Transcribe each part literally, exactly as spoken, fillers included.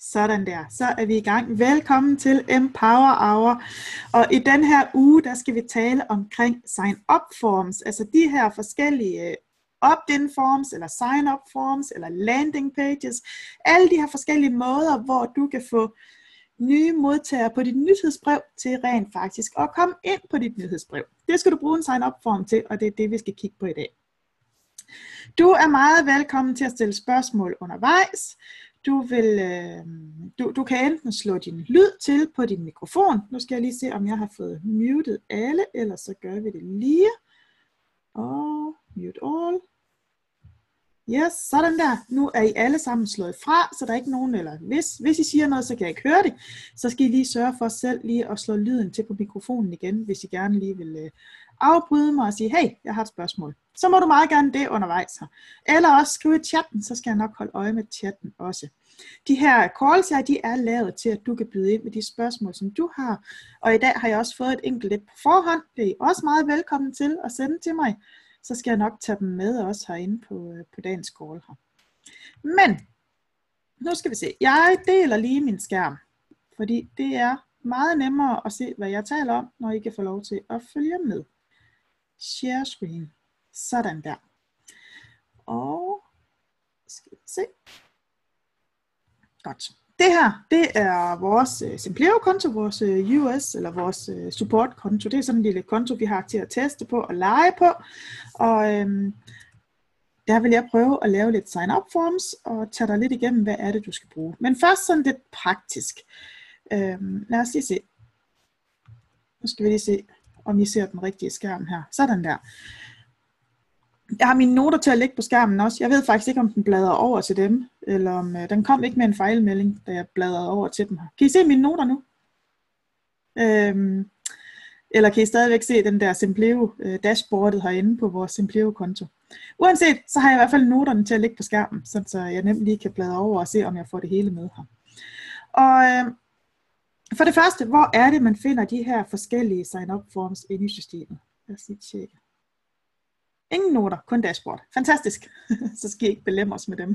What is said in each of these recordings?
Sådan der, så er vi i gang. Velkommen til Empower Hour. Og i den her uge, der skal vi tale omkring sign-up forms, altså de her forskellige opt-in forms, eller sign-up forms, eller landing pages. Alle de her forskellige måder, hvor du kan få nye modtagere på dit nyhedsbrev til rent faktisk at komme ind på dit nyhedsbrev. Det skal du bruge en sign-up form til, og det er det, vi skal kigge på i dag. Du er meget velkommen til at stille spørgsmål undervejs. Du, vil, øh, du, du kan enten slå din lyd til på din mikrofon. Nu skal jeg lige se, om jeg har fået muted alle, ellers så gør vi det lige. Og mute all. Yes, sådan der. Nu er I alle sammen slået fra, så der er ikke nogen, eller hvis, hvis I siger noget, så kan jeg ikke høre det. Så skal I lige sørge for selv lige at slå lyden til på mikrofonen igen, hvis I gerne lige vil øh, afbryde mig og sige, hey, jeg har et spørgsmål. Så må du meget gerne det undervejs her. Eller også skrive i chatten, så skal jeg nok holde øje med chatten også. De her calls her, de er lavet til, at du kan byde ind med de spørgsmål, som du har. Og i dag har jeg også fået et enkelt lidt på forhånd. Det er I også meget velkommen til at sende til mig. Så skal jeg nok tage dem med også herinde på, på dagens call her. Men, nu skal vi se. Jeg deler lige min skærm, fordi det er meget nemmere at se, hvad jeg taler om, når I kan få lov til at følge med. Share screen. Sådan der. Og, skal vi se. Godt. Det her, det er vores uh, Simplero-konto, vores uh, U S, eller vores uh, support-konto. Det er sådan en lille konto, vi har til at teste på og lege på. Og øhm, der vil jeg prøve at lave lidt sign-up forms, og tage dig lidt igennem, hvad er det, du skal bruge. Men først sådan lidt praktisk. Øhm, lad os lige se. Nu skal vi lige se, om I ser den rigtige skærm her. Sådan der. Jeg har mine noter til at lægge på skærmen også. Jeg ved faktisk ikke, om den bladrer over til dem, eller om øh, den kom ikke med en fejlmelding, da jeg bladrede over til dem her. Kan I se mine noter nu? Øhm, eller kan I stadigvæk se den der Simplero øh, dashboardet herinde på vores Simplero-konto? Uanset, så har jeg i hvert fald noterne til at lægge på skærmen, så jeg nemt lige kan bladre over og se, om jeg får det hele med her. Og øh, for det første, hvor er det, man finder de her forskellige sign-up forms inde i systemet? Lad os lige tjekke. Ingen noter, kun dashboard. Fantastisk. Så skal I ikke belemme os med dem.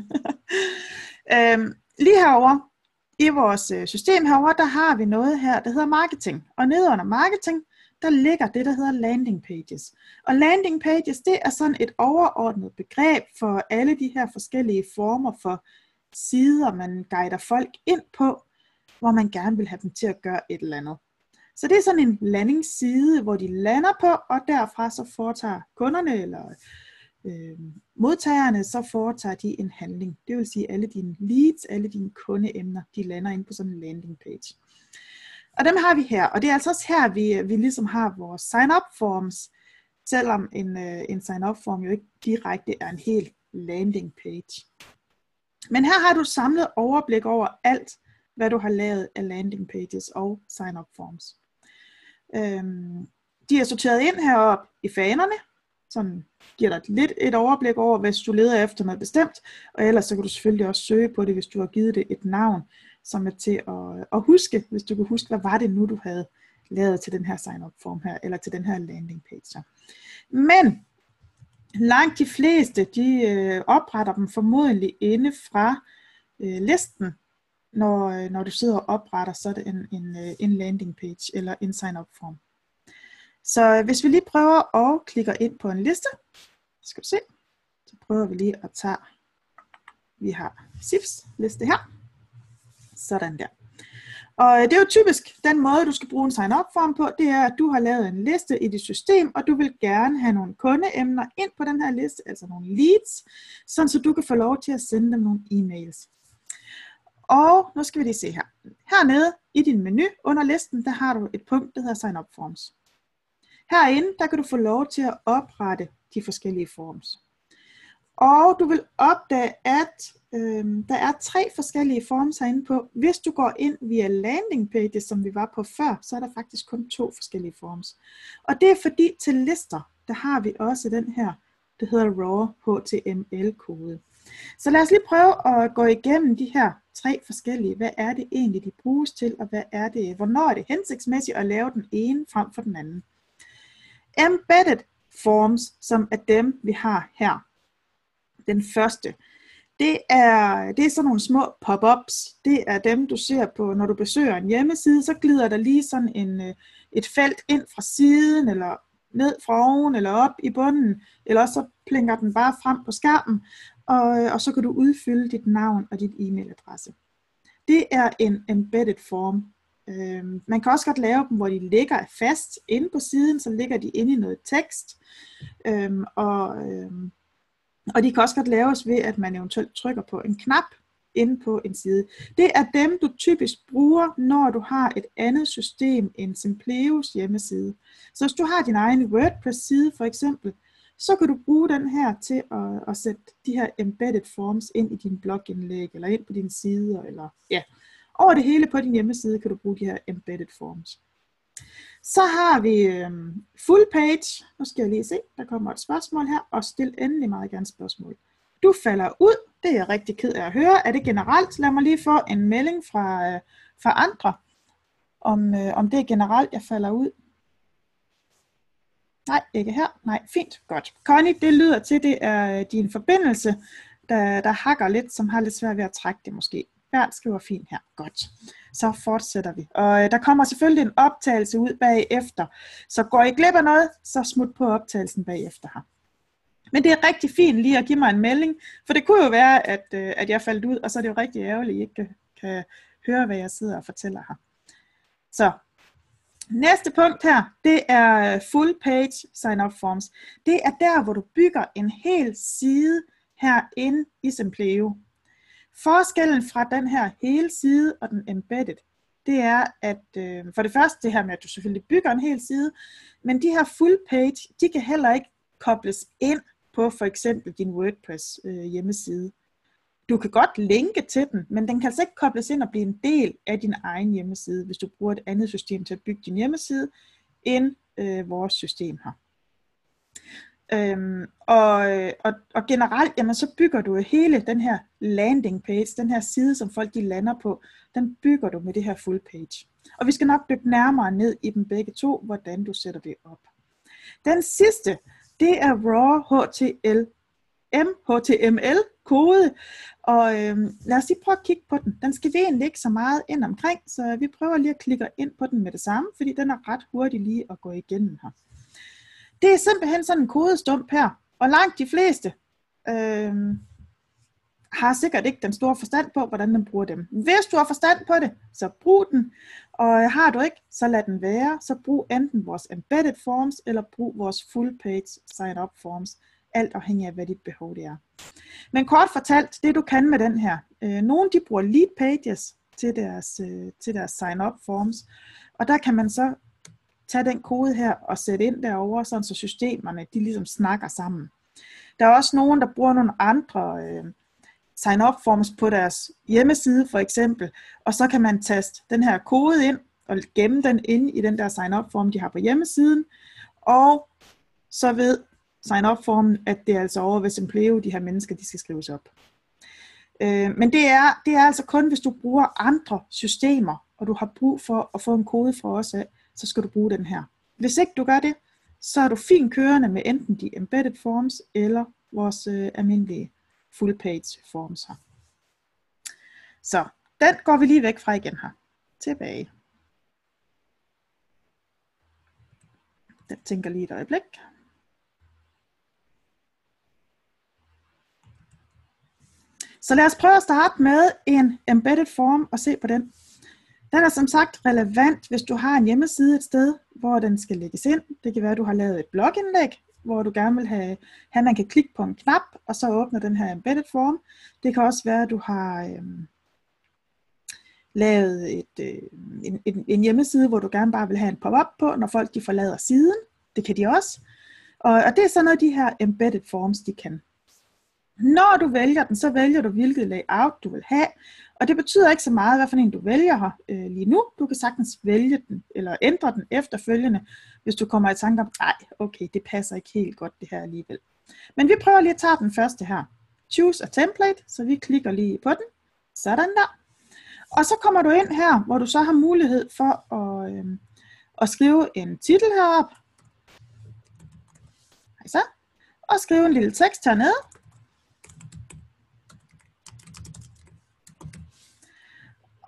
øhm, lige herovre i vores system herovre, der har vi noget her, der hedder marketing. Og nede under marketing, der ligger det, der hedder landing pages. Og landing pages, det er sådan et overordnet begreb for alle de her forskellige former for sider, man guider folk ind på, hvor man gerne vil have dem til at gøre et eller andet. Så det er sådan en landingsside, hvor de lander på, og derfra så foretager kunderne eller øh, modtagerne, så foretager de en handling. Det vil sige, alle dine leads, alle dine kundeemner, de lander ind på sådan en landing page. Og dem har vi her, og det er altså også her, vi, vi ligesom har vores sign-up forms, selvom en, øh, en sign-up form jo ikke direkte er en hel landing page. Men her har du samlet overblik over alt, hvad du har lavet af landing pages og sign-up forms. Øhm, de er sorteret ind heroppe i fanerne, som giver dig lidt et overblik over, hvis du leder efter noget bestemt, og ellers så kan du selvfølgelig også søge på det, hvis du har givet det et navn, som er til at, at huske, hvis du kan huske, hvad var det nu, du havde lavet til den her sign-up form her, eller til den her landing page her. Men langt de fleste, de øh, opretter dem formodentlig inde fra øh, listen. Når, når du sidder og opretter, så er det en, en, en landing page eller en sign-up form. Så hvis vi lige prøver at klikke ind på en liste, skal du se, så prøver vi lige at tage, vi har S I F's liste her, sådan der. Og det er jo typisk den måde, du skal bruge en sign-up form på, det er, at du har lavet en liste i dit system, og du vil gerne have nogle kundeemner ind på den her liste, altså nogle leads, sådan så du kan få lov til at sende dem nogle e-mails. Og nu skal vi lige se her. Hernede i din menu under listen, der har du et punkt, der hedder Sign Up Forms. Herinde, der kan du få lov til at oprette de forskellige forms. Og du vil opdage, at øh, der er tre forskellige forms herinde på. Hvis du går ind via landing pages, som vi var på før, så er der faktisk kun to forskellige forms. Og det er fordi til lister, der har vi også den her, der hedder raw H T M L-kode. Så lad os lige prøve at gå igennem de her tre forskellige. Hvad er det egentlig, de bruges til, og hvad er det, hvornår er det hensigtsmæssigt at lave den ene frem for den anden. Embedded forms, som er dem, vi har her. Den første, Det er, det er sådan nogle små pop-ups. Det er dem, du ser på, når du besøger en hjemmeside, så glider der lige sådan en, et felt ind fra siden, eller ned fra oven, eller op i bunden, eller også så plinker den bare frem på skærmen, og, og så kan du udfylde dit navn og dit e-mailadresse. Det er en embedded form. Øhm, man kan også godt lave dem, hvor de ligger fast inde på siden, så ligger de inde i noget tekst, øhm, og... Øhm, Og de kan også godt laves ved, at man eventuelt trykker på en knap inde på en side. Det er dem, du typisk bruger, når du har et andet system end Simpleos hjemmeside. Så hvis du har din egen WordPress-side for eksempel, så kan du bruge den her til at, at sætte de her embedded forms ind i din blogindlæg, eller ind på dine sider, eller ja, over det hele på din hjemmeside kan du bruge de her embedded forms. Så har vi øhm, full page. Nu skal jeg lige se, der kommer et spørgsmål her, og stil endelig meget gerne spørgsmål. Du falder ud, det er jeg rigtig ked af at høre. Er det generelt? Lad mig lige få en melding fra, øh, fra andre, om, øh, om det er generelt, jeg falder ud. Nej, ikke her. Nej, fint, godt. Connie, det lyder til, det er din forbindelse, der, der hakker lidt, som har lidt svært ved at trække det måske. Bernd skriver fint her. Godt. Så fortsætter vi. Og øh, der kommer selvfølgelig en optagelse ud bagefter. Så går I glip af noget, så smut på optagelsen bagefter her. Men det er rigtig fint lige at give mig en melding, for det kunne jo være, at, øh, at jeg faldt ud, og så er det jo rigtig ærgerligt, at I ikke kan, kan høre, hvad jeg sidder og fortæller her. Så næste punkt her, det er full page sign-up forms. Det er der, hvor du bygger en hel side herinde i Simpleo. Forskellen fra den her hele side og den embedded, det er, at øh, for det første det her med, at du selvfølgelig bygger en hel side, men de her full page, de kan heller ikke kobles ind på for eksempel din WordPress øh, hjemmeside. Du kan godt linke til den, men den kan altså ikke kobles ind og blive en del af din egen hjemmeside, hvis du bruger et andet system til at bygge din hjemmeside, end øh, vores system her. Øhm, og, og, og generelt, jamen, så bygger du hele den her landing page, den her side, som folk de lander på, den bygger du med det her full page. Og vi skal nok dykke nærmere ned i dem begge to, hvordan du sætter det op. Den sidste, det er raw H T M L kode, og øhm, lad os lige prøve at kigge på den. Den skal vi egentlig ikke så meget ind omkring, så vi prøver lige at klikke ind på den med det samme, fordi den er ret hurtig lige at gå igennem her. Det er simpelthen sådan en kodestump her, og langt de fleste øh, har sikkert ikke den store forstand på, hvordan man bruger dem. Hvis du har forstand på det, så brug den, og har du ikke, så lad den være. Så brug enten vores embedded forms, eller brug vores full page sign-up forms, alt afhængig af, hvad dit behov det er. Men kort fortalt, det du kan med den her, øh, nogle de bruger lead pages til deres, øh, til deres sign-up forms, og der kan man så tage den kode her og sætte ind derovre, sådan så systemerne de ligesom snakker sammen. Der er også nogen, der bruger nogle andre øh, sign-up forms på deres hjemmeside for eksempel, og så kan man taste den her kode ind og gemme den inde i den der sign-up form, de har på hjemmesiden, og så ved sign-up formen, at det er altså over ved Simpleo, de her mennesker, de skal skrives op. Øh, men det er, det er altså kun, hvis du bruger andre systemer, og du har brug for at få en kode fra os af, så skal du bruge den her. Hvis ikke du gør det, så er du fint kørende med enten de embedded forms, eller vores øh, almindelige full page forms her. Så den går vi lige væk fra igen her. Tilbage. Den tænker lige et øjeblik. Så lad os prøve at starte med en embedded form og se på den. Den er som sagt relevant, hvis du har en hjemmeside et sted, hvor den skal lægges ind. Det kan være, at du har lavet et blogindlæg, hvor du gerne vil have, at man kan klikke på en knap, og så åbner den her embedded form. Det kan også være, at du har øhm, lavet et, øh, en, en, en hjemmeside, hvor du gerne bare vil have en pop-up på, når folk de forlader siden. Det kan de også. Og, og det er sådan noget, de her embedded forms, de kan. Når du vælger den, så vælger du, hvilket layout du vil have. Og det betyder ikke så meget, hvad for en du vælger her øh, lige nu. Du kan sagtens vælge den, eller ændre den efterfølgende, hvis du kommer i tanke om, nej, okay, det passer ikke helt godt det her alligevel. Men vi prøver lige at tage den første her. Choose a template, så vi klikker lige på den. Sådan der. Og så kommer du ind her, hvor du så har mulighed for at, øh, at skrive en titel heroppe. Så. Og skrive en lille tekst hernede.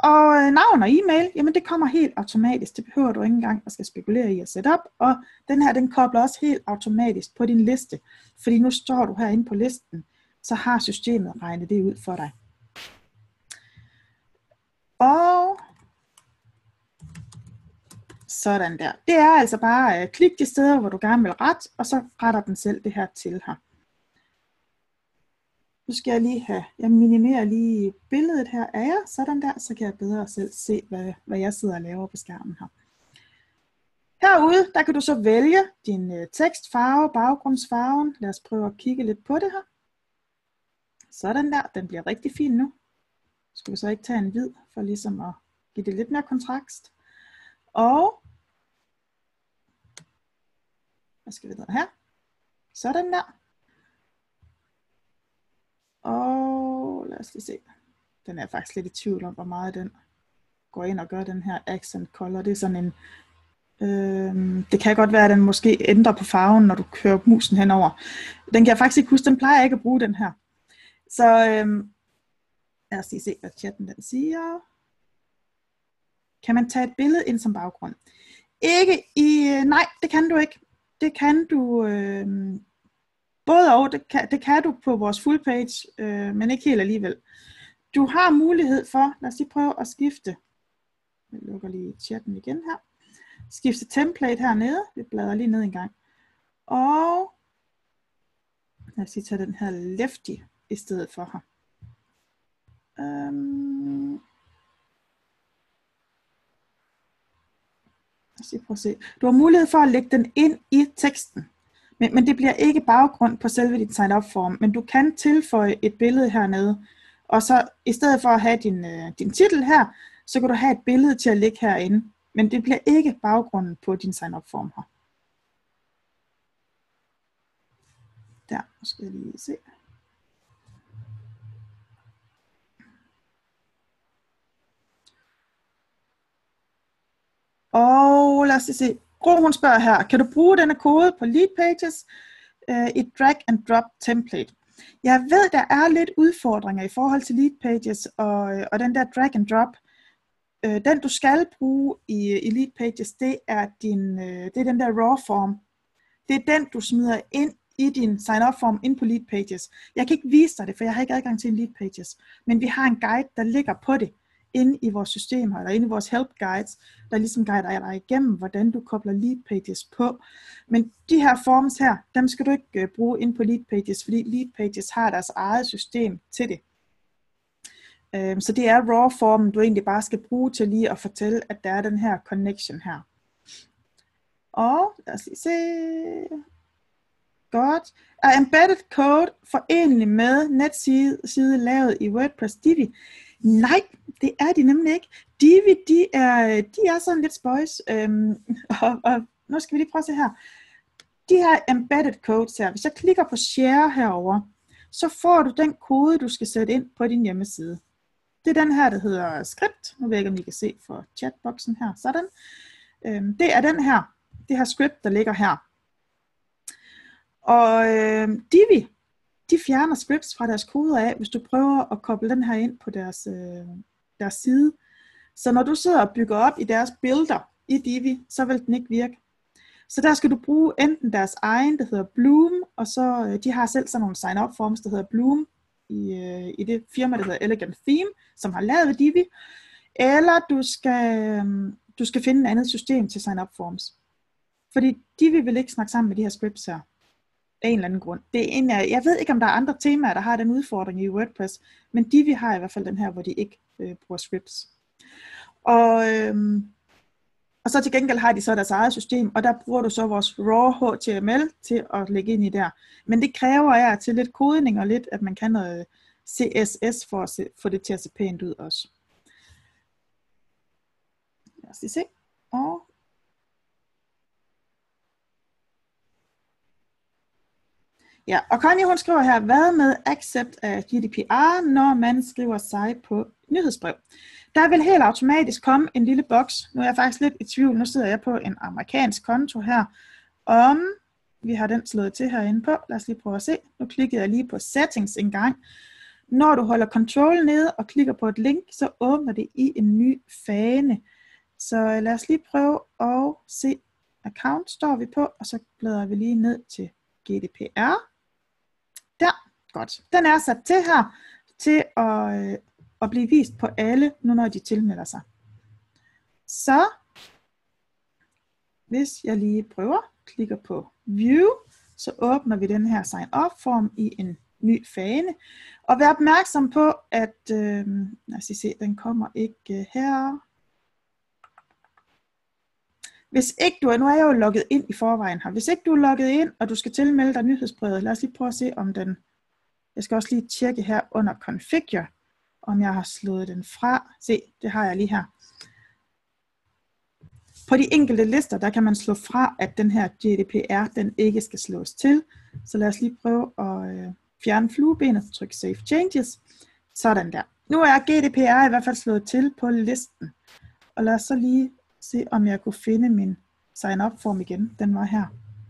Og øh, navn og e-mail, jamen det kommer helt automatisk. Det behøver du ikke engang at skal spekulere i at sætte op. Og den her, den kobler også helt automatisk på din liste. Fordi nu står du herinde på listen, så har systemet regnet det ud for dig. Og sådan der. Det er altså bare uh, klik de steder, hvor du gerne vil rette, og så retter den selv det her til her. Nu skal jeg lige have, jeg minimerer lige billedet her af jer, sådan der, så kan jeg bedre selv se, hvad, hvad jeg sidder og laver på skærmen her. Herude, der kan du så vælge din uh, tekstfarve, baggrundsfarven. Lad os prøve at kigge lidt på det her. Sådan der, den bliver rigtig fin nu. Skal vi så ikke tage en hvid, for ligesom at give det lidt mere kontrast. Og, hvad skal vi gøre her? Sådan der. Og lad os lige se. Den er faktisk lidt i tvivl om, hvor meget den går ind og gør den her accent color. Det er sådan en, øh, det kan godt være, at den måske ændrer på farven, når du kører musen henover. Den kan jeg faktisk ikke huske, den plejer jeg ikke at bruge den her. Så øh, lad os lige se, hvad chatten den siger. Kan man tage et billede ind som baggrund? Ikke i, nej, det kan du ikke. Det kan du, øh, både og, det kan, det kan du på vores full page, øh, men ikke helt alligevel. Du har mulighed for, lad os lige prøve at skifte. Jeg lukker lige chatten igen her. Skifte template hernede. Vi bladrer lige ned en gang. Og lad os lige tage den her lefty i stedet for her. Um, Prøv at se. Du har mulighed for at lægge den ind i teksten, men, men det bliver ikke baggrund på selve dit sign-up-form, men du kan tilføje et billede hernede, og så i stedet for at have din, øh, din titel her, så kan du have et billede til at lægge herinde, men det bliver ikke baggrunden på din sign-up-form her. Der, nu skal jeg lige se. Og lad os lige se. Gro, hun spørger her, kan du bruge denne kode på lead pages uh, i drag and drop template? Jeg ved, der er lidt udfordringer i forhold til lead pages og, og den der drag and drop. Uh, den du skal bruge i, i lead pages, det er, din, uh, det er den der raw form. Det er den, du smider ind i din sign-up form ind på lead pages. Jeg kan ikke vise dig det, for jeg har ikke adgang til en lead pages. Men vi har en guide, der ligger på det. Inde i vores systemer, eller inde i vores help guides, der ligesom guider dig igennem, hvordan du kobler lead pages på. Men de her forms her, dem skal du ikke uh, bruge ind på lead pages, fordi lead pages har deres eget system til det. Um, så det er raw formen, du egentlig bare skal bruge til lige at fortælle, at der er den her connection her. Og lad os lige se. Godt. Er embedded code forenelig med netside lavet i WordPress Divi? Nej, det er de nemlig ikke. Divi, de er, de er sådan lidt spøjs. Øhm, og, og nu skal vi lige prøve at se her. De her embedded codes her, hvis jeg klikker på share herover, så får du den kode, du skal sætte ind på din hjemmeside. Det er den her, der hedder script. Nu ved jeg ikke, om I kan se for chatboxen her. Sådan. Øhm, det er den her. Det her script, der ligger her. Og øh, Divi, de fjerner scripts fra deres koder af, hvis du prøver at koble den her ind på deres, øh, deres side. Så når du sidder og bygger op i deres billeder i Divi, så vil den ikke virke. Så der skal du bruge enten deres egen, der hedder Bloom, og så øh, de har selv sådan nogle sign-up forms, der hedder Bloom, i, øh, i det firma, der hedder Elegant Theme, som har lavet Divi. Eller du skal, øh, du skal finde et andet system til sign-up forms. Fordi Divi vil ikke snakke sammen med de her scripts her. Af en eller anden grund. Det er en, jeg ved ikke, om der er andre temaer, der har den udfordring i WordPress, men Divi har i hvert fald den her, hvor de ikke øh, bruger scripts. Og, øhm, og så til gengæld har de så deres eget system, og der bruger du så vores raw H T M L til at lægge ind i der. Men det kræver jeg til lidt kodning og lidt, at man kan noget C S S for at se, få det til at se pænt ud også. Lad os lige se. Og ja, og Connie, hun skriver her, hvad med accept af G D P R, når man skriver sig på nyhedsbrev? Der vil helt automatisk komme en lille boks. Nu er jeg faktisk lidt i tvivl. Nu sidder jeg på en amerikansk konto her. Om vi har den slået til herinde på. Lad os lige prøve at se. Nu klikkede jeg lige på settings en gang. Når du holder control nede og klikker på et link, så åbner det i en ny fane. Så lad os lige prøve at se. Account står vi på, og så bladrer vi lige ned til G D P R. Der, godt. Den er sat til her, til at, øh, at blive vist på alle, nu når de tilmelder sig. Så, hvis jeg lige prøver, klikker på View, så åbner vi den her Sign Up form i en ny fane. Og vær opmærksom på, at, øh, lad os se, den kommer ikke her. Hvis ikke du er, nu er jeg jo logget ind i forvejen her. Hvis ikke du er logget ind, og du skal tilmelde dig nyhedsbrevet, lad os lige prøve at se om den, jeg skal også lige tjekke her under Configure, om jeg har slået den fra. Se, det har jeg lige her. På de enkelte lister, der kan man slå fra, at den her G D P R, den ikke skal slås til. Så lad os lige prøve at øh, fjerne fluebenet og trykke Save Changes. Sådan der. Nu er G D P R i hvert fald slået til på listen. Og lad os så lige se, om jeg kunne finde min sign-up form igen. Den var her.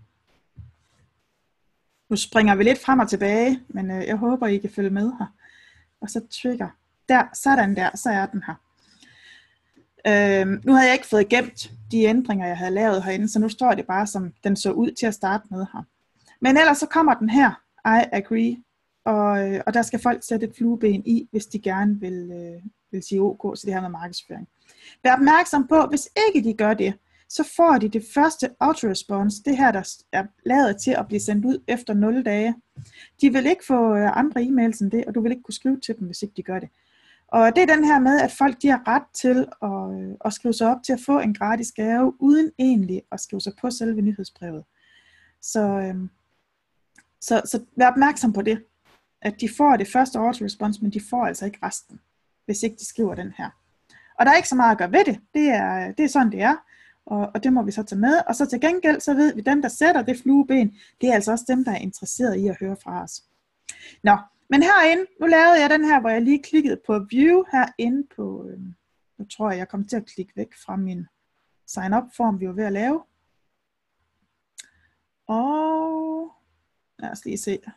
Nu springer vi lidt frem og tilbage, men øh, jeg håber, I kan følge med her. Og så trigger. Der, sådan der, så er den her. Øhm, nu havde jeg ikke fået gemt de ændringer, jeg havde lavet herinde, så nu står det bare, som den så ud til at starte med her. Men ellers så kommer den her, I agree, og, øh, og der skal folk sætte et flueben i, hvis de gerne vil, øh, vil sige OK til det her med markedsføring. Vær opmærksom på, hvis ikke de gør det, så får de det første autorespons, det her, der er lavet til at blive sendt ud efter nul dage. De vil ikke få andre e-mails end det, og du vil ikke kunne skrive til dem, hvis ikke de gør det. Og det er den her med, at folk de har ret til at, at skrive sig op til at få en gratis gave, uden egentlig at skrive sig på selve nyhedsbrevet. Så, øhm, så, så vær opmærksom på det, at de får det første autorespons, men de får altså ikke resten, hvis ikke de skriver den her. Og der er ikke så meget at gøre ved det, det er, det er sådan det er, og, og det må vi så tage med. Og så til gengæld, så ved vi, at dem der sætter det flueben, det er altså også dem, der er interesseret i at høre fra os. Nå. Men herinde, nu lavede jeg den her, hvor jeg lige klikkede på View herinde på, øh, nu tror jeg, jeg kom til at klikke væk fra min sign-up-form, vi var ved at lave. Og lad os lige se,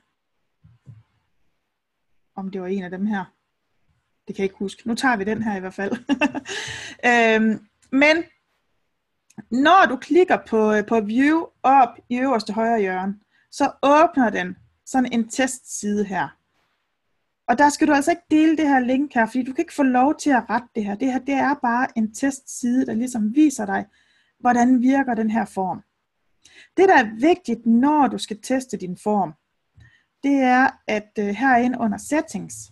om det var en af dem her. Det kan jeg ikke huske. Nu tager vi den her i hvert fald. øhm, men når du klikker på, på View op i øverste højre hjørne, så åbner den sådan en testside her. Og der skal du altså ikke dele det her link her, fordi du kan ikke få lov til at rette det her. Det her, det er bare en testside, der ligesom viser dig, hvordan virker den her form. Det, der er vigtigt, når du skal teste din form, det er, at uh, herinde under Settings,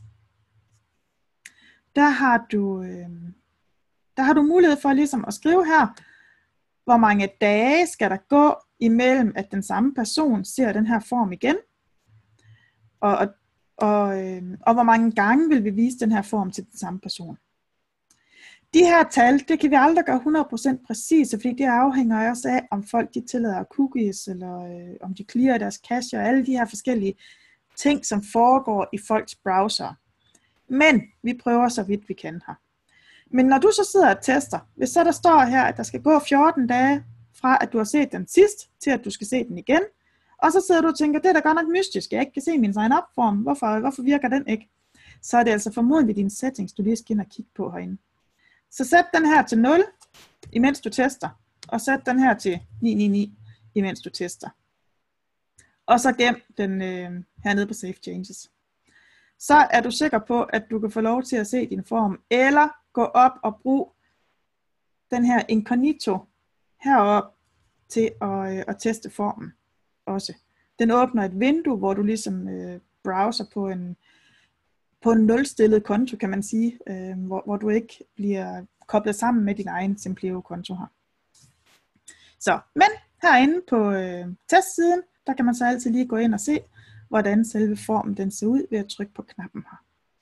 der har du, øh, der har du mulighed for ligesom at skrive her, hvor mange dage skal der gå imellem, at den samme person ser den her form igen, og, og Og, øh, og hvor mange gange vil vi vise den her form til den samme person. De her tal, det kan vi aldrig gøre hundrede procent præcise, fordi det afhænger også af, om folk de tillader cookies, eller øh, om de clearer deres cache, og alle de her forskellige ting, som foregår i folks browser. Men vi prøver så vidt vi kan her. Men når du så sidder og tester, hvis så der står her, at der skal gå fjorten dage fra, at du har set den sidst, til at du skal se den igen, og så sidder du og tænker, det er da godt nok mystisk, jeg ikke kan se min sign-up-form. Hvorfor, hvorfor virker den ikke? Så er det altså formodentlig dine settings, du lige skal ind og kigge på herinde. Så sæt den her til nul, imens du tester. Og sæt den her til ni ni ni, imens du tester. Og så gem den øh, hernede på Save Changes. Så er du sikker på, at du kan få lov til at se din form. Eller gå op og brug den her incognito heroppe til at, øh, at teste formen. Også. Den åbner et vindue, hvor du ligesom øh, browser på en, på en nulstillet konto, kan man sige, øh, hvor, hvor du ikke bliver koblet sammen med din egen Simplio-konto her. Så, men herinde på øh, testsiden, der kan man så altid lige gå ind og se, hvordan selve formen den ser ud ved at trykke på knappen her.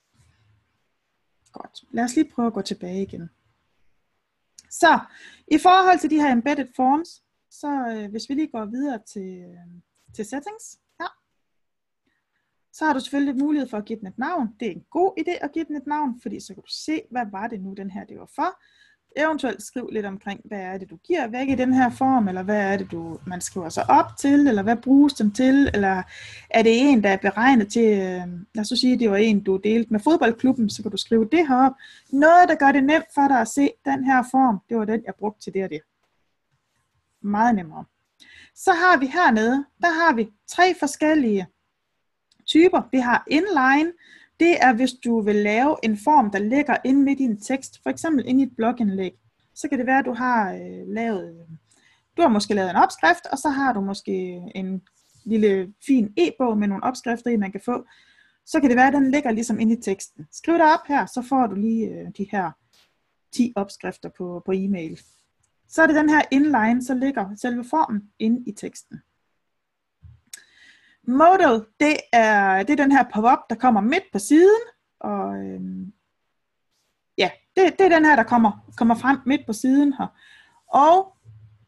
Godt. Lad os lige prøve at gå tilbage igen. Så, i forhold til de her embedded forms, så øh, hvis vi lige går videre til, øh, til settings her, så har du selvfølgelig mulighed for at give den et navn. Det er en god idé at give den et navn, fordi så kan du se, hvad var det nu den her det var for. Eventuelt skriv lidt omkring, hvad er det, du giver væk i den her form, eller hvad er det, du, man skriver sig op til, eller hvad bruges den til, eller er det en, der er beregnet til, øh, lad os så sige, det var en, du delte med fodboldklubben, så kan du skrive det herop. Noget, der gør det nemt for dig at se, den her form, det var den, jeg brugte til det og det. Meget nemmere. Så har vi hernede, der har vi tre forskellige typer. Vi har inline. Det er, hvis du vil lave en form, der ligger inde midt i en tekst, for eksempel inde i et blogindlæg. Så kan det være, at du har øh, lavet, du har måske lavet en opskrift, og så har du måske en lille fin e-bog med nogle opskrifter i, man kan få. Så kan det være, at den ligger ligesom inde i teksten. Skriv dig op her, så får du lige øh, de her ti opskrifter på, på e-mail. Så er det den her inline, så ligger selve formen inde i teksten. Modal, det er, det er den her pop-up, der kommer midt på siden, og øhm, ja, det, det er den her, der kommer, kommer frem midt på siden her. Og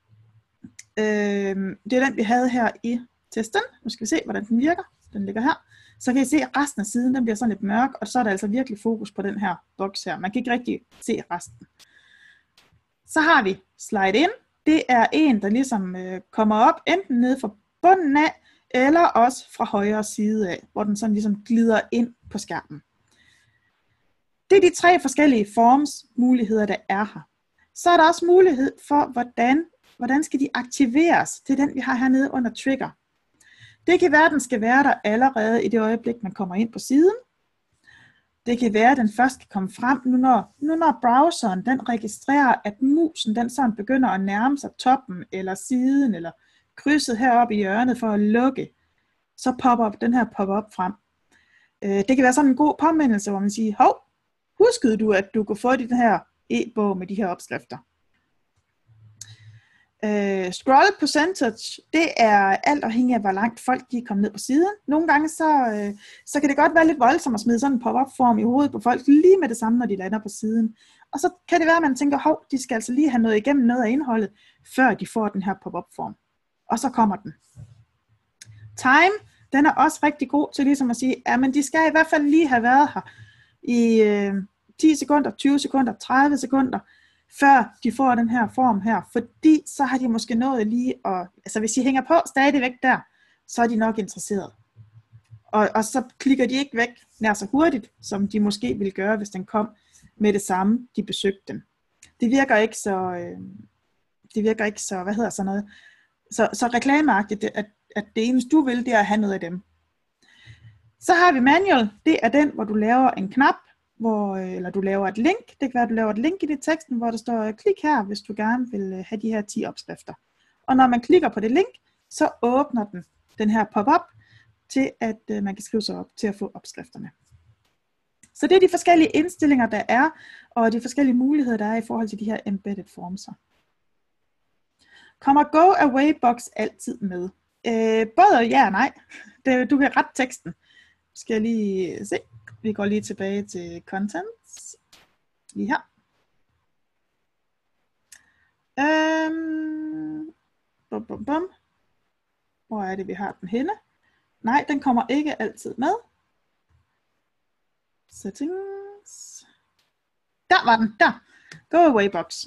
øhm, det er den, vi havde her i testen. Nu skal vi se, hvordan den virker. Den ligger her. Så kan I se, at resten af siden, den bliver sådan lidt mørk, og så er der altså virkelig fokus på den her boks her. Man kan ikke rigtig se resten. Så har vi slide in. Det er en, der ligesom øh, kommer op, enten nede fra bunden af, eller også fra højre side af, hvor den sådan ligesom glider ind på skærmen. Det er de tre forskellige forms muligheder, der er her. Så er der også mulighed for, hvordan, hvordan skal de aktiveres. Det er den, vi har hernede under trigger. Det kan være, at den skal være der allerede i det øjeblik, man kommer ind på siden. Det kan være, at den først kan komme frem, nu når, nu når browseren den registrerer, at musen den sådan begynder at nærme sig toppen, eller siden, eller krydset heroppe i hjørnet for at lukke, så popper den her pop-up frem. Det kan være sådan en god påmindelse, hvor man siger, hov, huskede du, at du kunne få den her e-bog med de her opskrifter? Uh, scroll percentage, det er alt afhængig af, hvor langt folk de er kommet ned på siden. Nogle gange så, uh, så kan det godt være lidt voldsomt at smide sådan en pop-up form i hovedet på folk, lige med det samme, når de lander på siden. Og så kan det være, at man tænker, hov, de skal altså lige have noget igennem noget af indholdet, før de får den her pop-up form. Og så kommer den. Time, den er også rigtig god til ligesom at sige, at de skal i hvert fald lige have været her i uh, ti sekunder, tyve sekunder, tredive sekunder, før de får den her form her, fordi så har de måske nået lige at, altså hvis de hænger på stadigvæk der, så er de nok interesseret. Og, og så klikker de ikke væk nær så hurtigt, som de måske ville gøre, hvis den kom med det samme, de besøgte den. Det virker ikke så, øh, det virker ikke så, hvad hedder sådan noget, så, så reklameagtigt, at, at det eneste du vil, det er at have noget af dem. Så har vi manual, det er den, hvor du laver en knap, hvor, eller du laver et link. Det kan være, at du laver et link i det teksten, hvor der står, klik her, hvis du gerne vil have de her ti opskrifter. Og når man klikker på det link, så åbner den den her pop-up, til at uh, man kan skrive sig op til at få opskrifterne. Så det er de forskellige indstillinger, der er, og de forskellige muligheder, der er i forhold til de her embedded forms. Kommer Go Away Box altid med? Øh, både ja og nej. Det, du kan rette teksten. Skal jeg lige se. Vi går lige tilbage til contents. Lige her. Øhm, bum, bum, bum. Hvor er det, vi har den henne? Nej, den kommer ikke altid med. Settings. Der var den. Der. Go Away Box.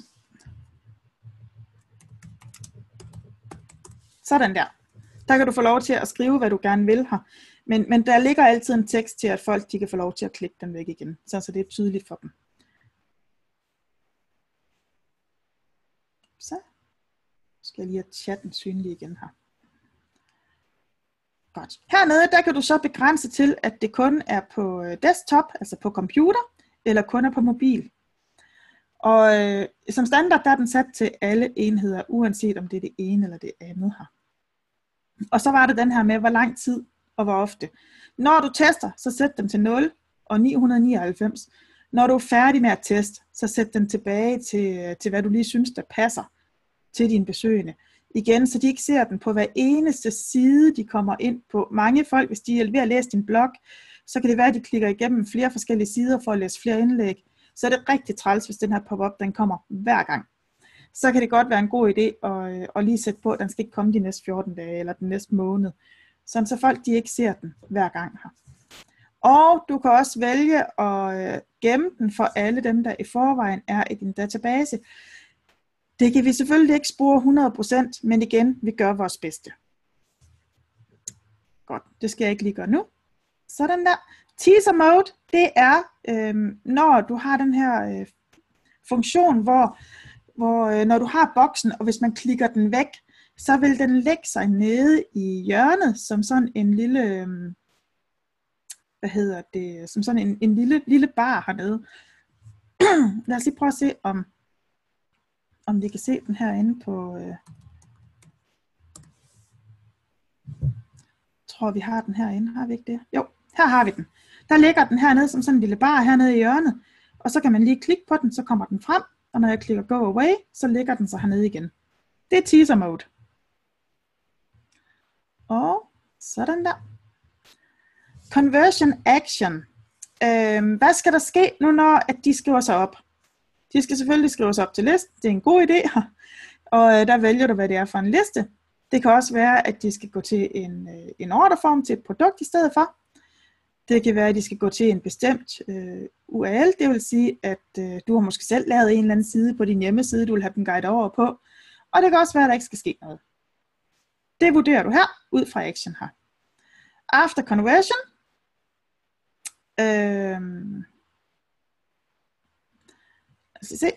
Sådan der. Der kan du få lov til at skrive, hvad du gerne vil her. Men, men der ligger altid en tekst til, at folk de kan få lov til at klikke den væk igen, så, så det er tydeligt for dem. Så skal jeg lige have chatten synlig igen her. Godt. Hernede der kan du så begrænse til, at det kun er på desktop, altså på computer, eller kun er på mobil. Og øh, som standard der er den sat til alle enheder, uanset om det er det ene eller det andet her. Og så var det den her med, hvor lang tid og hvor ofte. Når du tester, så sæt den til nul og ni hundrede nioghalvfems. Når du er færdig med at teste, så sæt den tilbage til, til hvad du lige synes, der passer til dine besøgende. Igen, så de ikke ser den på hver eneste side, de kommer ind på. Mange folk, hvis de er ved at læse din blog, så kan det være, at de klikker igennem flere forskellige sider for at læse flere indlæg. Så er det rigtig træls, hvis den her pop-up, den kommer hver gang. Så kan det godt være en god idé at, at lige sætte på, at den skal ikke komme de næste fjorten dage eller den næste måned. Sådan så folk de ikke ser den hver gang her. Og du kan også vælge at øh, gemme den for alle dem, der i forvejen er i din database. Det kan vi selvfølgelig ikke spore hundrede procent, men igen, vi gør vores bedste. Godt, det skal jeg ikke lige gøre nu. Sådan der. Teaser mode, det er, øh, når du har den her øh, funktion, hvor, hvor øh, når du har boksen, og hvis man klikker den væk, så vil den lægge sig nede i hjørnet, som sådan en lille, øh, hvad hedder det, som sådan en, en lille, lille bar hernede. Lad os lige prøve at se, om, om vi kan se den herinde på, øh, jeg tror vi har den herinde, har vi ikke det? Jo, her har vi den. Der ligger den hernede som sådan en lille bar hernede i hjørnet, og så kan man lige klikke på den, så kommer den frem, og når jeg klikker go away, så ligger den så hernede igen. Det er teaser mode. Og sådan der. Conversion action. Øhm, hvad skal der ske nu, når at de skriver sig op? De skal selvfølgelig skrives op til listen. Det er en god idé. Og øh, der vælger du, hvad det er for en liste. Det kan også være, at de skal gå til en, øh, en ordreform til et produkt i stedet for. Det kan være, at de skal gå til en bestemt øh, U R L. Det vil sige, at øh, du har måske selv lavet en eller anden side på din hjemmeside, du vil have den guide over på. Og det kan også være, at der ikke skal ske noget. Det vurderer du her, ud fra action her. After conversion. Øhm, lad os se.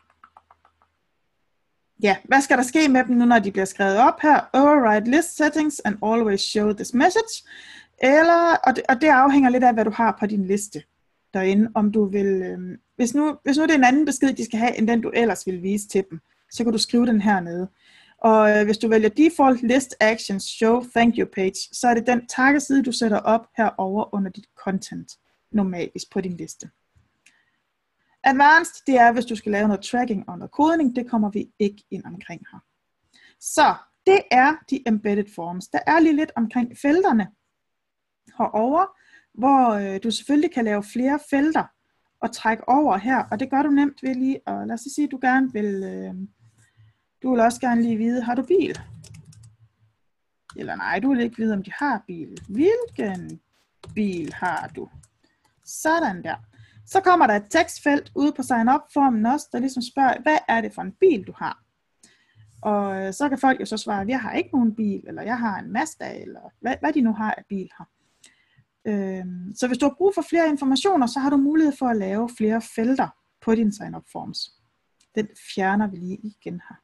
Ja, hvad skal der ske med dem nu, når de bliver skrevet op her? Override list settings and always show this message. Eller, og, det, og det afhænger lidt af, hvad du har på din liste derinde. Om du vil, øhm, hvis, nu, hvis nu det er en anden besked, de skal have, end den du ellers vil vise til dem, så kan du skrive den hernede. Og øh, hvis du vælger default list actions show thank you page, så er det den takkeside, du sætter op herover under dit content, normalt på din liste. Advanced, det er, hvis du skal lave noget tracking og noget kodning, det kommer vi ikke ind omkring her. Så det er de embedded forms. Der er lige lidt omkring felterne herover, hvor øh, du selvfølgelig kan lave flere felter og trække over her, og det gør du nemt ved lige, og lad os sige, at du gerne vil, øh, du vil også gerne lige vide, har du bil? Eller nej, du vil ikke vide, om de har bil. Hvilken bil har du? Sådan der. Så kommer der et tekstfelt ude på sign up formen også, der ligesom spørger, hvad er det for en bil, du har? Og så kan folk jo så svare, jeg har ikke nogen bil, eller jeg har en Mazda, eller hvad, hvad de nu har af bil her. Øhm, så hvis du har brug for flere informationer, så har du mulighed for at lave flere felter på din sign up forms. Den fjerner vi lige igen her.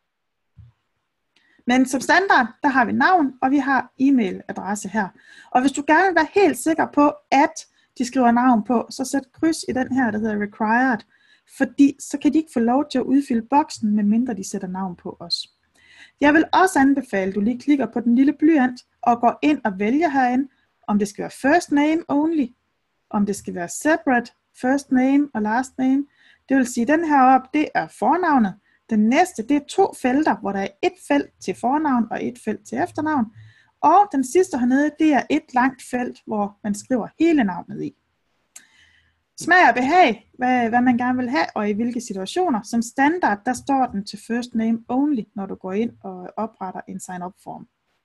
Men som standard, der har vi navn, og vi har e-mailadresse her. Og hvis du gerne vil være helt sikker på, at de skriver navn på, så sæt kryds i den her, der hedder required, fordi så kan de ikke få lov til at udfylde boksen, medmindre de sætter navn på os. Jeg vil også anbefale, at du lige klikker på den lille blyant, og går ind og vælger herinde, om det skal være first name only, om det skal være separate first name og last name. Det vil sige, at den her op, det er fornavnet. Den næste, det er to felter, hvor der er et felt til fornavn og et felt til efternavn. Og den sidste hernede, det er et langt felt, hvor man skriver hele navnet i. Smag og behag, hvad, hvad man gerne vil have, og i hvilke situationer. Som standard, der står den til first name only, når du går ind og opretter en sign-up form.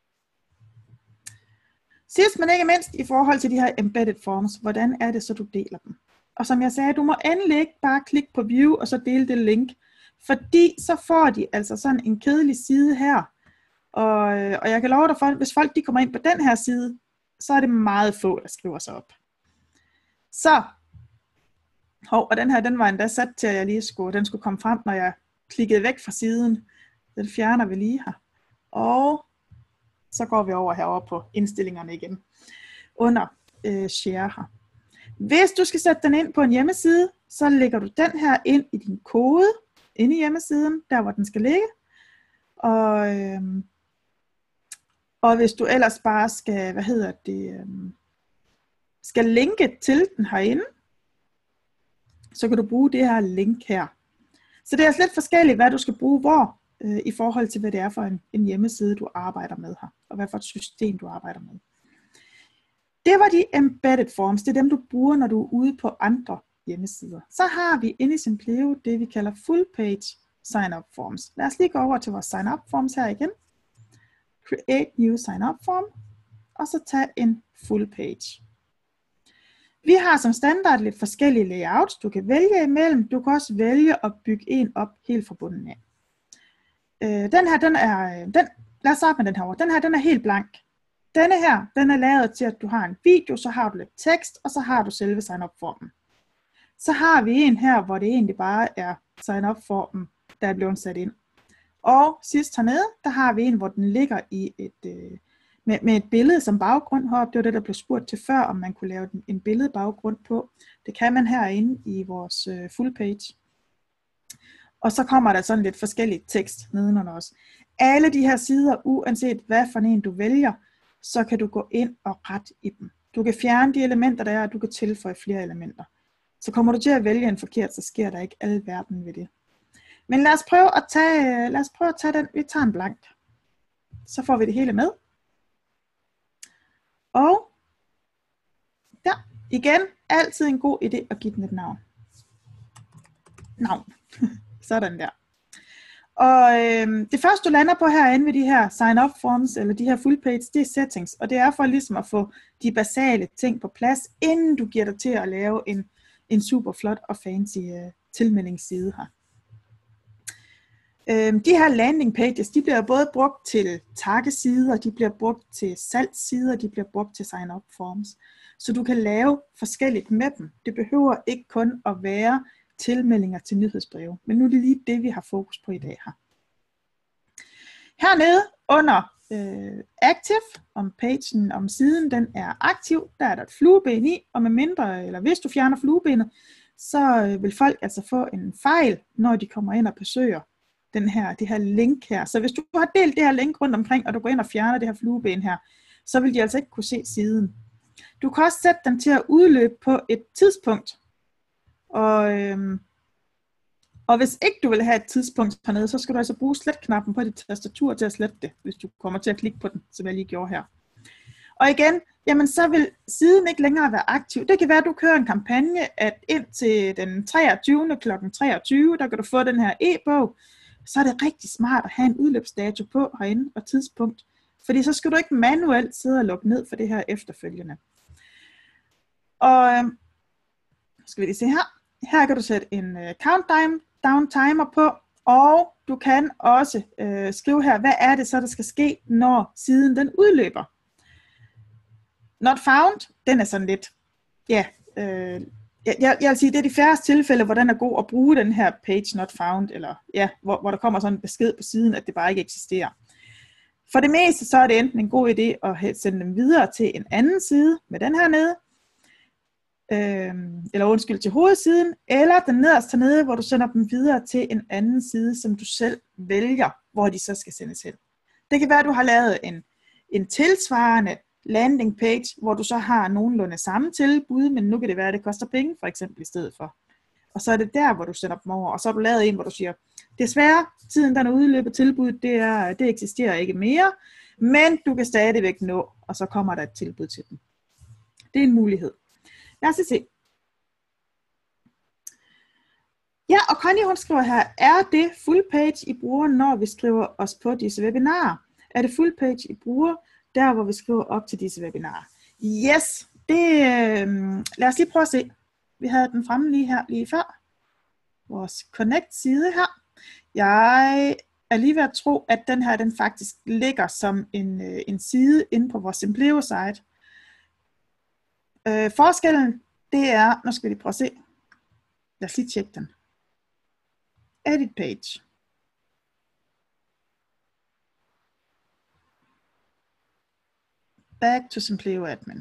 Sidst men ikke mindst, i forhold til de her embedded forms, hvordan er det så, du deler dem? Og som jeg sagde, du må endelig ikke bare klikke på view, og så dele det link. Fordi så får de altså sådan en kedelig side her. Og, og jeg kan love dig, for, hvis folk de kommer ind på den her side, så er det meget få, der skriver sig op. Så, hov, og den her, den var endda sat til, at jeg lige skulle, den skulle komme frem, når jeg klikkede væk fra siden. Den fjerner vi lige her. Og så går vi over herover på indstillingerne igen, under øh, share her. Hvis du skal sætte den ind på en hjemmeside, så lægger du den her ind i din kode, inde i hjemmesiden, der hvor den skal ligge. Og, øhm, og hvis du ellers bare skal, hvad hedder det, øhm, skal linke til den herinde, så kan du bruge det her link her. Så det er altså lidt forskelligt, hvad du skal bruge hvor, øh, i forhold til, hvad det er for en, en hjemmeside, du arbejder med her, og hvad for et system, du arbejder med. Det var de embedded forms, det er dem, du bruger, når du er ude på andre hjemmesider. Så har vi inde i Simpleo det, vi kalder full page sign-up forms. Lad os lige gå over til vores sign-up forms her igen. Create new sign-up form, og så tag en full page. Vi har som standard lidt forskellige layouts, du kan vælge imellem. Du kan også vælge at bygge en op helt fra bunden af. Øh, den her, den er, den, lad os starte med den her. Den her, den er helt blank. Denne her, den er lavet til, at du har en video, så har du lidt tekst, og så har du selve sign-up-formen. Så har vi en her, hvor det egentlig bare er sign-up-formen, der er blevet sat ind. Og sidst hernede, der har vi en, hvor den ligger i et, øh, med, med et billede som baggrund heroppe. Det var det, der blev spurgt til før, om man kunne lave en billedbaggrund på. Det kan man herinde i vores øh, full page. Og så kommer der sådan lidt forskellig tekst nedenunder os. Alle de her sider, uanset hvad for en du vælger, så kan du gå ind og rette i dem. Du kan fjerne de elementer, der er, og du kan tilføje flere elementer. Så kommer du til at vælge en forkert, så sker der ikke alverden ved det. Men lad os prøve at tage, lad os prøve at tage den. Vi tager en blank. Så får vi det hele med. Og der, igen, altid en god idé at give den et navn. Navn. Sådan der. Og øh, det første du lander på herinde ved de her sign-up forms, eller de her full page, det er settings. Og det er for ligesom at få de basale ting på plads, inden du giver dig til at lave en, en super flot og fancy øh, tilmeldingsside her. Øh, de her landing pages, de bliver både brugt til taggesider, de bliver brugt til salgssider, de bliver brugt til sign-up forms. Så du kan lave forskelligt med dem. Det behøver ikke kun at være tilmeldinger til nyhedsbreve. Men nu er det lige det, vi har fokus på i dag her. Hernede under øh, Active, om pagen, om siden, den er aktiv, der er der et flueben i, og med mindre, eller hvis du fjerner fluebenet, så øh, vil folk altså få en fejl, når de kommer ind og besøger den her, det her link her. Så hvis du har delt det her link rundt omkring, og du går ind og fjerner det her flueben her, så vil de altså ikke kunne se siden. Du kan også sætte den til at udløbe på et tidspunkt. Og, øhm, og hvis ikke du vil have et tidspunkt hernede, så skal du altså bruge slet-knappen på dit tastatur til at slette det, hvis du kommer til at klikke på den, som jeg lige gjorde her. Og igen, jamen så vil siden ikke længere være aktiv. Det kan være, at du kører en kampagne, at indtil den treogtyvende klokken treogtyve, der kan du få den her e-bog. Så er det rigtig smart at have en udløbsdato på herinde og tidspunkt. Fordi så skal du ikke manuelt sidde og lukke ned for det her efterfølgende. Og øhm, skal vi lige se her. Her kan du sætte en uh, countdown timer på, og du kan også uh, skrive her, hvad er det så, der skal ske, når siden den udløber. Not found, den er sådan lidt, ja, øh, jeg, jeg vil sige, det er de færreste tilfælde, hvor den er god at bruge den her page not found, eller ja, hvor, hvor der kommer sådan en besked på siden, at det bare ikke eksisterer. For det meste, så er det enten en god idé at sende dem videre til en anden side, med den her nede, Øhm, eller undskyld til hovedsiden, eller den nederst hernede, hvor du sender dem videre til en anden side, som du selv vælger, hvor de så skal sendes hen. Det kan være, at du har lavet en, en tilsvarende landing page, hvor du så har nogenlunde samme tilbud, men nu kan det være, at det koster penge, for eksempel i stedet for. Og så er det der, hvor du sender dem over, og så har du lavet en, hvor du siger, desværre, tiden den er udløbet tilbud, det, er, det eksisterer ikke mere, men du kan stadigvæk nå, og så kommer der et tilbud til dem. Det er en mulighed. Lad os se. Ja, og Connie hun skriver her, er det full page I bruger, når vi skriver os på disse webinarer? Er det full page I bruger, der hvor vi skriver op til disse webinarer? Yes, det, øh, lad os lige prøve at se. Vi havde den fremme lige her, lige før. Vores Connect side her. Jeg er lige ved at tro, at den her, den faktisk ligger som en, øh, en side inde på vores Simpleo site. Øh, forskellen, det er, nu skal vi lige prøve at se. Lad os lige tjekke den. Edit page. Back to Simpleo admin.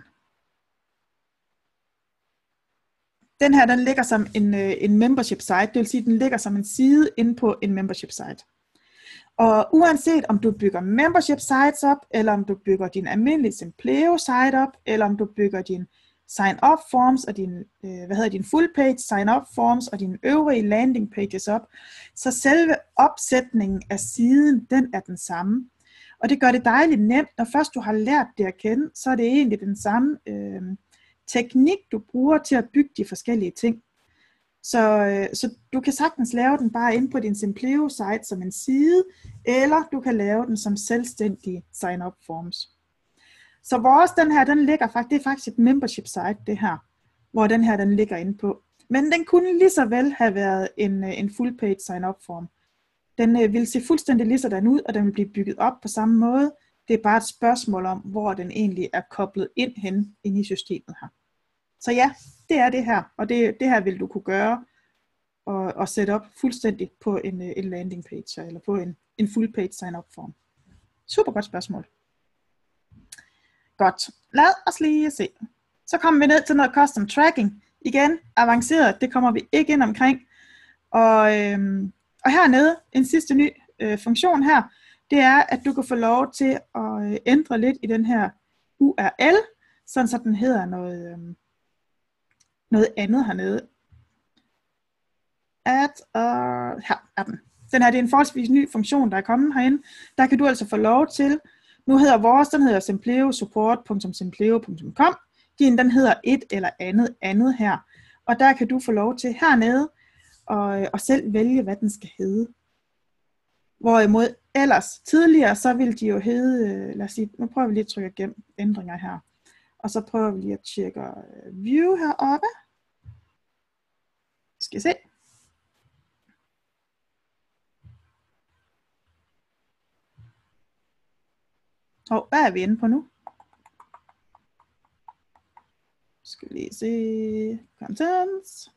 Den her, den ligger som en, en membership site, det vil sige, den ligger som en side inde på en membership site. Og uanset om du bygger membership sites op, eller om du bygger din almindelige Simpleo site op, eller om du bygger din sign-up forms og din, øh, hvad hedder din full page sign-up forms og dine øvrige landing pages op, så selve opsætningen af siden, den er den samme. Og det gør det dejligt nemt, når først du har lært det at kende, så er det egentlig den samme øh, teknik, du bruger til at bygge de forskellige ting. Så, øh, så du kan sagtens lave den bare ind på din Simpleo site som en side, eller du kan lave den som selvstændige sign-up forms. Så vores, den her, den ligger faktisk, det er faktisk et membership site, det her, hvor den her den ligger inde på. Men den kunne lige så vel have været en, en full page sign-up form. Den øh, vil se fuldstændig lige sådan ud, og den vil blive bygget op på samme måde. Det er bare et spørgsmål om, hvor den egentlig er koblet ind hen ind i systemet her. Så ja, det er det her, og det, det her vil du kunne gøre og, og sætte op fuldstændig på en, en landing page, eller på en, en full page sign-up form. Super godt spørgsmål. Godt, lad os lige se. Så kommer vi ned til noget custom tracking. Igen, avanceret, det kommer vi ikke ind omkring. Og, øhm, og hernede, en sidste ny øh, funktion her, det er, at du kan få lov til at øh, ændre lidt i den her U R L, sådan så den hedder noget, øh, noget andet hernede. At, uh, her er den. Den her, det er en forholdsvis ny funktion, der er kommet herinde. Der kan du altså få lov til, nu hedder vores, den hedder simpleosupport punktum simpleo punktum com. Din, den hedder et eller andet andet her. Og der kan du få lov til hernede og, og selv vælge, hvad den skal hedde. Hvorimod ellers tidligere, så ville de jo hedde, lad os sige, nu prøver vi lige at trykke igennem ændringer her. Og så prøver vi lige at tjekke view heroppe. Skal I se. Og hvad er vi inde på nu? Skal vi lige se. Contents.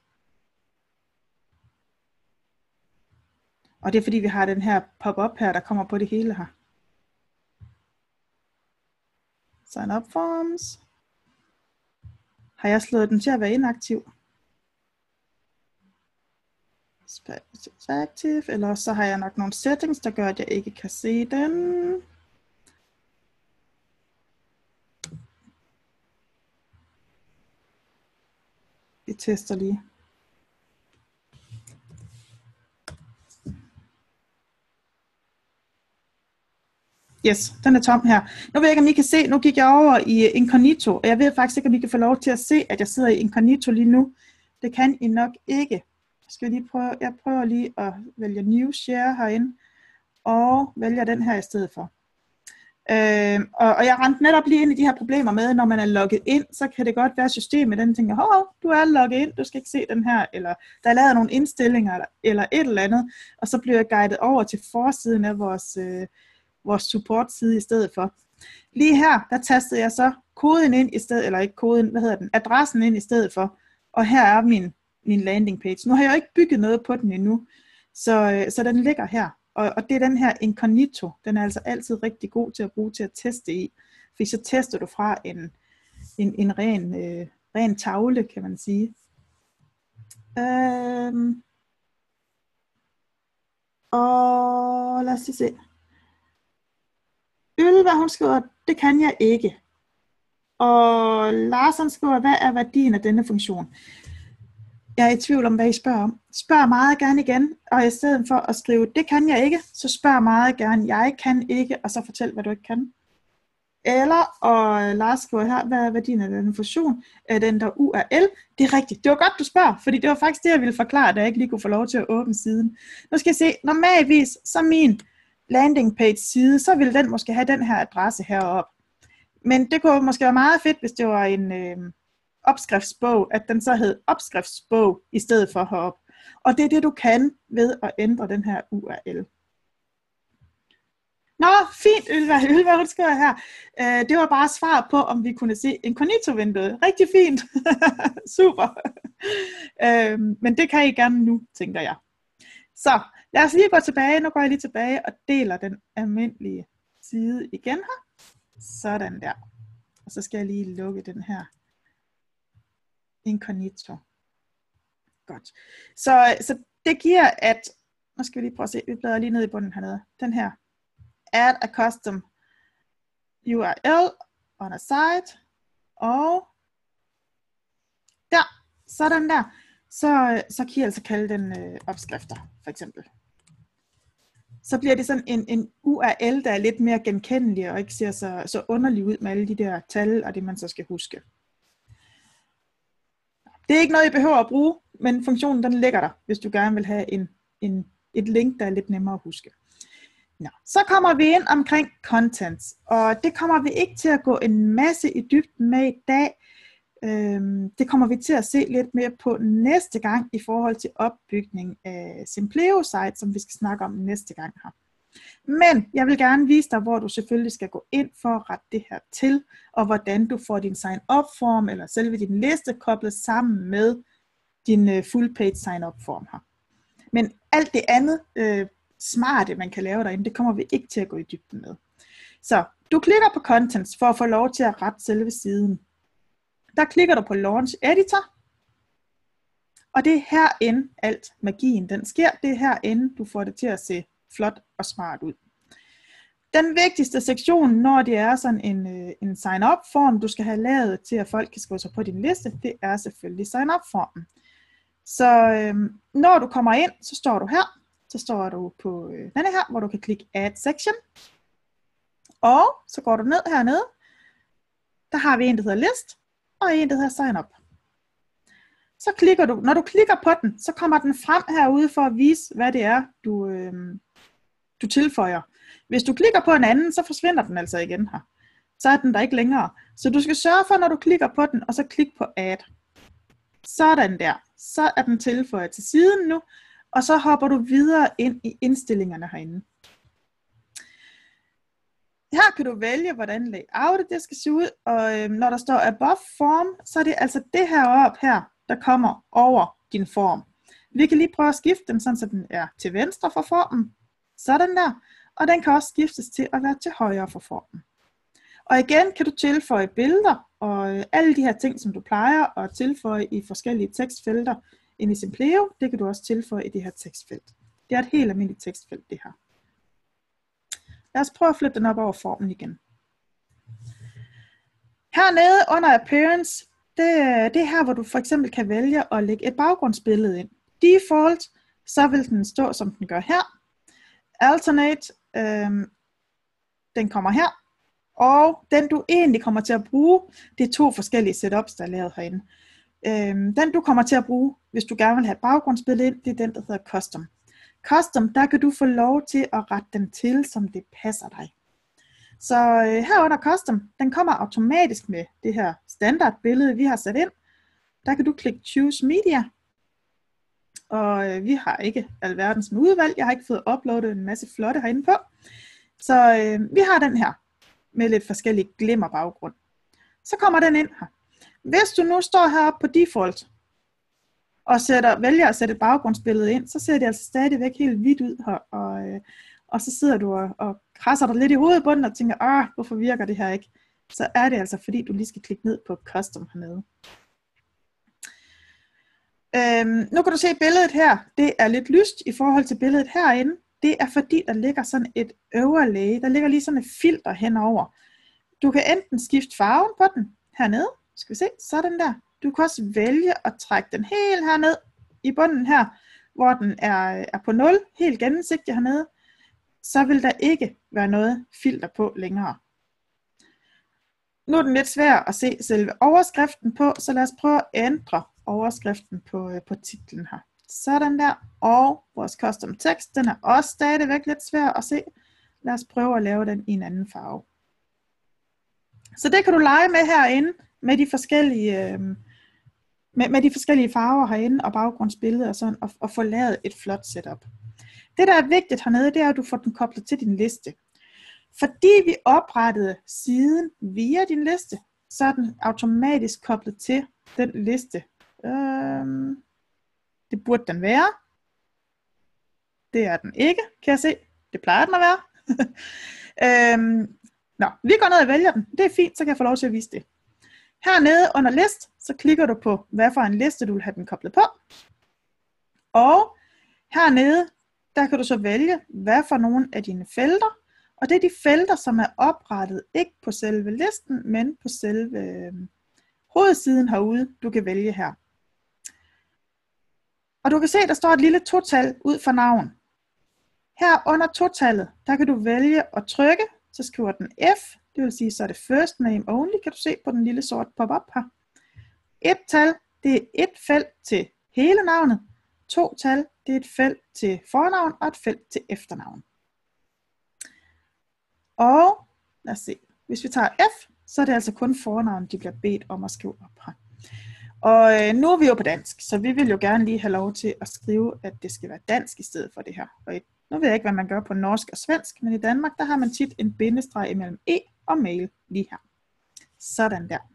Og det er fordi vi har den her pop-up her, der kommer på det hele her. Sign up forms. Har jeg slået den til at være inaktiv? Active, eller så har jeg nok nogle settings, der gør, at jeg ikke kan se den. Vi tester lige. Yes, den er tom her. Nu ved jeg ikke, om I kan se, nu gik jeg over i incognito, og jeg ved faktisk ikke, om I kan få lov til at se, at jeg sidder i incognito lige nu. Det kan I nok ikke. Skal jeg, lige prøve, jeg prøver lige at vælge New Share herinde, og vælger den her i stedet for. Øh, og, og jeg rendte netop lige ind i de her problemer med, når man er logget ind, så kan det godt være systemet, den tænker, hov, du er logget ind, du skal ikke se den her, eller der er lavet nogle indstillinger, eller, eller et eller andet, og så bliver jeg guidet over til forsiden af vores, øh, vores support-side i stedet for. Lige her, der tastede jeg så koden ind i stedet, eller ikke koden, hvad hedder den, adressen ind i stedet for, og her er min, min landing page. Nu har jeg jo ikke bygget noget på den endnu, så, øh, så den ligger her. Og, og det er den her incognito, den er altså altid rigtig god til at bruge til at teste i. For så tester du fra en, en, en ren, øh, ren tavle, kan man sige. Øhm. Og lad os lige se. Ylva, hun skriver, det kan jeg ikke. Og Larsen skriver, hvad er værdien af denne funktion? Jeg er i tvivl om, hvad I spørger om. Spørg meget gerne igen, og i stedet for at skrive, det kan jeg ikke, så spørg meget gerne, jeg kan ikke, og så fortæl, hvad du ikke kan. Eller, og Lars skriver her, hvad er værdien af denne funktion? Er den der U R L? Det er rigtigt. Det var godt, du spørger, fordi det var faktisk det, jeg ville forklare, da jeg ikke lige kunne få lov til at åbne siden. Nu skal jeg se, normalvis, så min landing page side, så ville den måske have den her adresse heroppe. Men det kunne måske være meget fedt, hvis det var en øh, opskriftsbog, at den så hed opskriftsbog i stedet for heroppe. Og det er det, du kan ved at ændre den her U R L. Nå, fint, Ylva. Ylva, hun skriver her. Øh, det var bare svar på, om vi kunne se incognito-vinduet. Rigtig fint. Super. øh, men det kan I gerne nu, tænker jeg. Så lad os lige gå tilbage. Nu går jeg lige tilbage og deler den almindelige side igen her. Sådan der. Og så skal jeg lige lukke den her incognito. Godt. Så, så det giver, at, nu skal vi lige prøve at se, vi bladrer lige ned i bunden hernede. Den her. Add a custom U R L on a site. Og der, sådan der. Så, så kan I altså kalde den øh, opskrifter, for eksempel. Så bliver det sådan en, en U R L, der er lidt mere genkendelig, og ikke ser så, så underlig ud med alle de der tal, og det man så skal huske. Det er ikke noget, I behøver at bruge, men funktionen den ligger der, hvis du gerne vil have en, en, et link, der er lidt nemmere at huske. Nå, så kommer vi ind omkring contents, og det kommer vi ikke til at gå en masse i dybden med i dag. Øhm, det kommer vi til at se lidt mere på næste gang i forhold til opbygning af Simpleo-site, som vi skal snakke om næste gang her. Men jeg vil gerne vise dig, hvor du selvfølgelig skal gå ind for at rette det her til, og hvordan du får din sign-up-form eller selve din liste koblet sammen med din uh, full-page sign-up-form her. Men alt det andet øh, smarte, man kan lave derinde, det kommer vi ikke til at gå i dybden med. Så du klikker på Contents for at få lov til at rette selve siden. Der klikker du på Launch Editor, og det er herinde alt magien den sker. Det er herinde, du får det til at se flot og smart ud. Den vigtigste sektion, når det er sådan en, en sign-up-form, du skal have lavet til, at folk kan skrive sig på din liste, det er selvfølgelig sign-up-formen. Så øhm, når du kommer ind, så står du her. Så står du på øh, denne her, hvor du kan klikke Add Section. Og så går du ned hernede. Der har vi en, der hedder List, og en, der hedder Sign Up. Så klikker du, når du klikker på den, så kommer den frem herude for at vise, hvad det er, du, øh, du tilføjer. Hvis du klikker på en anden, så forsvinder den altså igen her. Så er den der ikke længere. Så du skal sørge for, når du klikker på den, og så klik på Add. Sådan der. Så er den tilføjet til siden nu, og så hopper du videre ind i indstillingerne herinde. Her kan du vælge, hvordan layoutet det skal se ud, og øhm, når der står above form, så er det altså det her op her, der kommer over din form. Vi kan lige prøve at skifte den, sådan så den er til venstre for formen. Sådan der. Og den kan også skiftes til at være til højre for formen. Og igen kan du tilføje billeder og alle de her ting, som du plejer at tilføje i forskellige tekstfelter ind i Simpleo, det kan du også tilføje i det her tekstfelt. Det er et helt almindeligt tekstfelt, det her. Lad os prøve at flytte den op over formen igen. Hernede under Appearance, det, det er her, hvor du for eksempel kan vælge at lægge et baggrundsbillede ind. Default, så vil den stå, som den gør her. Alternate, øhm, den kommer her. Og den du egentlig kommer til at bruge, det er to forskellige setups, der er lavet herinde. Øhm, den du kommer til at bruge, hvis du gerne vil have et baggrundsbillede ind, det er den, der hedder Custom. Custom, der kan du få lov til at rette den til, som det passer dig. Så øh, her under Custom, den kommer automatisk med det her standardbillede, vi har sat ind. Der kan du klikke Choose Media. Og øh, vi har ikke alverdens med udvalg. Jeg har ikke fået uploadet en masse flotte herinde på. Så øh, vi har den her med lidt forskellige glimmer baggrund. Så kommer den ind her. Hvis du nu står heroppe på default, og sætter, vælger at sætte et baggrundsbillede ind, så ser det altså stadigvæk helt hvidt ud her, og, øh, og så sidder du og, og krasser dig lidt i hovedet på den, og tænker, åh, hvorfor virker det her ikke? Så er det altså, fordi du lige skal klikke ned på Custom hernede. Øhm, nu kan du se billedet her, det er lidt lyst i forhold til billedet herinde. Det er fordi, der ligger sådan et overlay, der ligger lige sådan et filter henover. Du kan enten skifte farven på den hernede, skal vi se, sådan der. Du kan også vælge at trække den helt herned i bunden her, hvor den er, er på nul, helt gennemsigtig hernede. Så vil der ikke være noget filter på længere. Nu er den lidt svær at se selve overskriften på, så lad os prøve at ændre overskriften på, på titlen her. Sådan der, og vores custom tekst, den er også stadigvæk lidt svær at se. Lad os prøve at lave den i en anden farve. Så det kan du lege med herinde, med de forskellige, øh, med, med de forskellige farver herinde, og baggrundsbilleder og sådan, og, og få lavet et flot setup. Det der er vigtigt hernede, det er, at du får den koblet til din liste. Fordi vi oprettede siden via din liste, så er den automatisk koblet til den liste. Øhm, det burde den være. Det er den ikke, kan jeg se. Det plejer den at være. øhm, nå, vi går ned og vælger den. Det er fint, så kan jeg få lov til at vise det. Hernede under list, så klikker du på, hvad for en liste du vil have den koblet på. Og hernede, der kan du så vælge, hvad for nogle af dine felter. Og det er de felter, som er oprettet, ikke på selve listen, men på selve øh, hovedsiden herude, du kan vælge her. Og du kan se, der står et lille total ud for navn. Her under totallet, der kan du vælge at trykke, så skriver den F, det vil sige, så er det first name only, kan du se på den lille sort pop-up her. Et tal, det er et felt til hele navnet. To tal, det er et felt til fornavn og et felt til efternavn. Og lad os se, hvis vi tager F, så er det altså kun fornavn, de bliver bedt om at skrive op her. Og øh, nu er vi jo på dansk, så vi vil jo gerne lige have lov til at skrive, at det skal være dansk i stedet for det her. Og i, nu ved jeg ikke, hvad man gør på norsk og svensk, men i Danmark, der har man tit en bindestreg imellem e og mail lige her. Sådan der.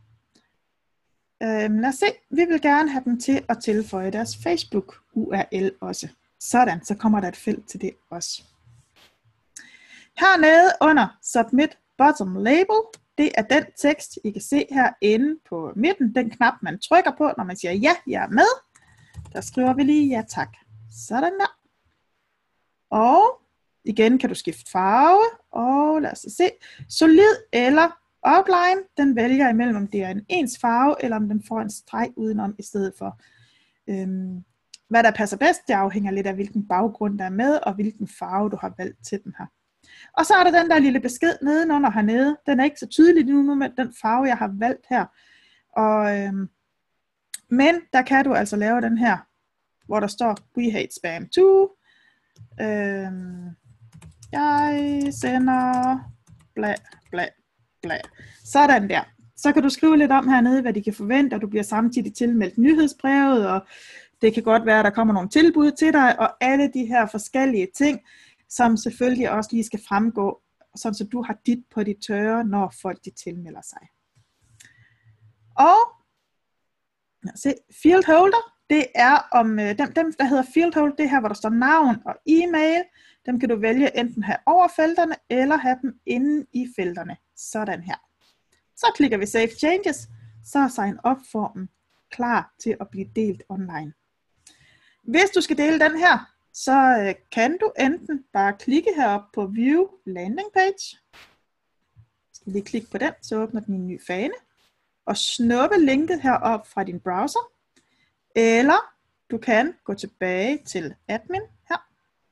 Øhm, lad os se, vi vil gerne have dem til at tilføje deres Facebook U R L også. Sådan, så kommer der et felt til det også. Hernede under Submit Bottom Label, det er den tekst, I kan se herinde på midten, den knap, man trykker på, når man siger ja, jeg er med. Der skriver vi lige ja tak. Sådan der. Og igen kan du skifte farve, og lad os se, solid eller outline, den vælger imellem, om det er en ens farve, eller om den får en streg udenom i stedet for. Øhm, hvad der passer bedst, det afhænger lidt af, hvilken baggrund der er med, og hvilken farve du har valgt til den her. Og så er der den der lille besked nedenunder hernede. Den er ikke så tydelig nu med den farve, jeg har valgt her. Og, øhm, men der kan du altså lave den her, hvor der står, we hate spam too. Øhm, jeg sender bla bla bla. Sådan der. Så kan du skrive lidt om hernede, hvad de kan forvente, og du bliver samtidig tilmeldt nyhedsbrevet, og det kan godt være, at der kommer nogle tilbud til dig, og alle de her forskellige ting, som selvfølgelig også lige skal fremgå, sådan så du har dit på de tørre, når folk de tilmelder sig. Og se, field holder, det er om dem, dem, der hedder field holder, det her, hvor der står navn og e-mail. Dem kan du vælge enten have over felterne, eller have dem inde i felterne. Sådan her. Så klikker vi Save Changes, så er sign up-formen klar til at blive delt online. Hvis du skal dele den her, så kan du enten bare klikke herop på View Landing Page. Skal lige klikke på den, så åbner den en ny fane. Og snuppe linket herop fra din browser. Eller du kan gå tilbage til admin her.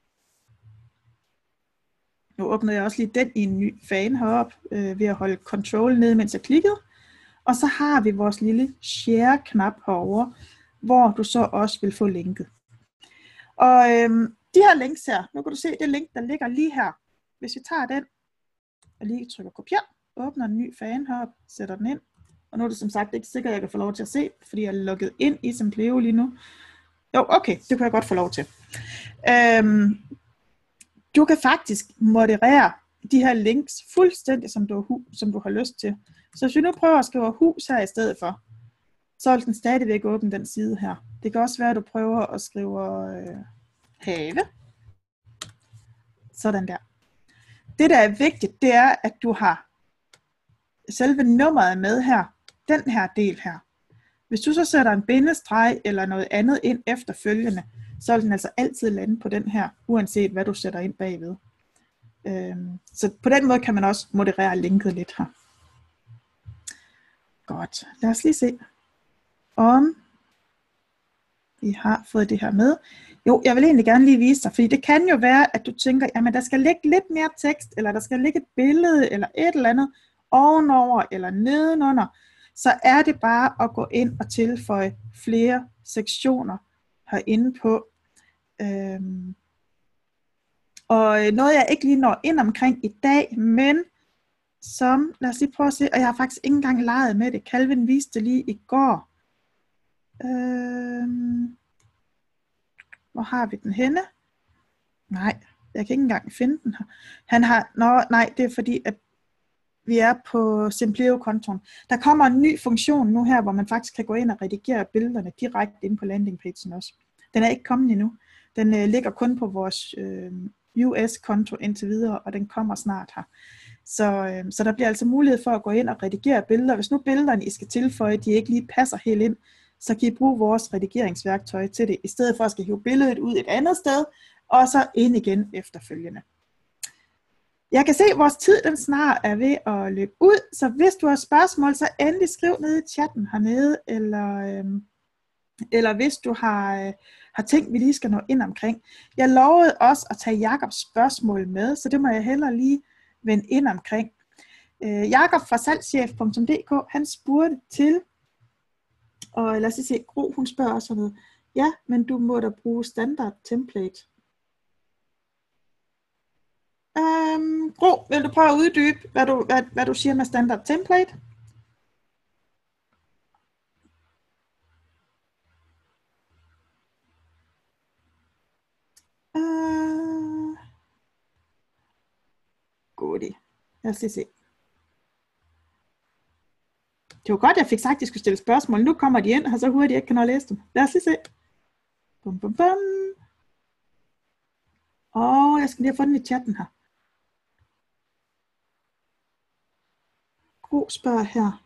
Nu åbner jeg også lige den i en ny fane heroppe øh, ved at holde Control nede, mens jeg klikkede. Og så har vi vores lille share-knap herovre, hvor du så også vil få linket. Og øhm, de her links her, nu kan du se det link, der ligger lige her. Hvis vi tager den og lige trykker kopier, åbner en ny fane heroppe, sætter den ind. Og nu er det som sagt ikke sikkert, at jeg kan få lov til at se, fordi jeg er logget ind i Sempleo lige nu. Jo, okay, det kan jeg godt få lov til. Øhm, du kan faktisk moderere de her links fuldstændig, som du, som du har lyst til. Så hvis vi nu prøver at skrive hus her i stedet for, så vil den stadigvæk åbne den side her. Det kan også være, at du prøver at skrive øh, have. Sådan der. Det, der er vigtigt, det er, at du har selve nummeret med her. Den her del her. Hvis du så sætter en bindestreg eller noget andet ind efterfølgende, så vil den altså altid lande på den her, uanset hvad du sætter ind bagved. Øhm, så på den måde kan man også moderere linket lidt her. Godt. Lad os lige se, om vi har fået det her med. Jo, jeg vil egentlig gerne lige vise dig, fordi det kan jo være, at du tænker, jamen der skal ligge lidt mere tekst, eller der skal ligge et billede, eller et eller andet ovenover, eller nedenunder. Så er det bare at gå ind og tilføje flere sektioner herinde på. Øhm, og noget jeg ikke lige når ind omkring i dag, men som, lad os lige prøve at se, og jeg har faktisk ikke engang leget med det. Calvin viste det lige i går. Øhm, hvor har vi den henne? Nej, jeg kan ikke engang finde den her. Han har, nå, nej, det er fordi, at vi er på Sempleo-kontoen. Der kommer en ny funktion nu her, hvor man faktisk kan gå ind og redigere billederne direkte ind på landingpagen også. Den er ikke kommet endnu. Den øh, ligger kun på vores øh, U S-konto indtil videre, og den kommer snart her. Så, øh, så der bliver altså mulighed for at gå ind og redigere billeder. Hvis nu billederne, I skal tilføje, de ikke lige passer helt ind, så kan I bruge vores redigeringsværktøj til det, i stedet for at skal hive billedet ud et andet sted, og så ind igen efterfølgende. Jeg kan se, at vores tid den snart er ved at løbe ud, så hvis du har spørgsmål, så endelig skriv ned i chatten hernede, eller, øh, eller hvis du har, øh, har tænkt, vi lige skal nå ind omkring. Jeg lovede også at tage Jakobs spørgsmål med, så det må jeg hellere lige vende ind omkring. Øh, Jakob fra salgschef punktum d k, han spurgte til, og lad os se, Gro, hun spørger også noget. Ja, men du må da bruge standard template. Um, Gro, vil du prøve at uddybe, hvad du, hvad, hvad du siger med standard template? god idé. Lad os lige se. Det var godt, jeg fik sagt, at de skulle stille spørgsmål. Nu kommer de ind, og så hurtigt jeg ikke kan nå at læse dem. Lad os lige se. Bum, bum, bum. Åh, jeg skal lige have fundet den i chatten her. Gro spørger her.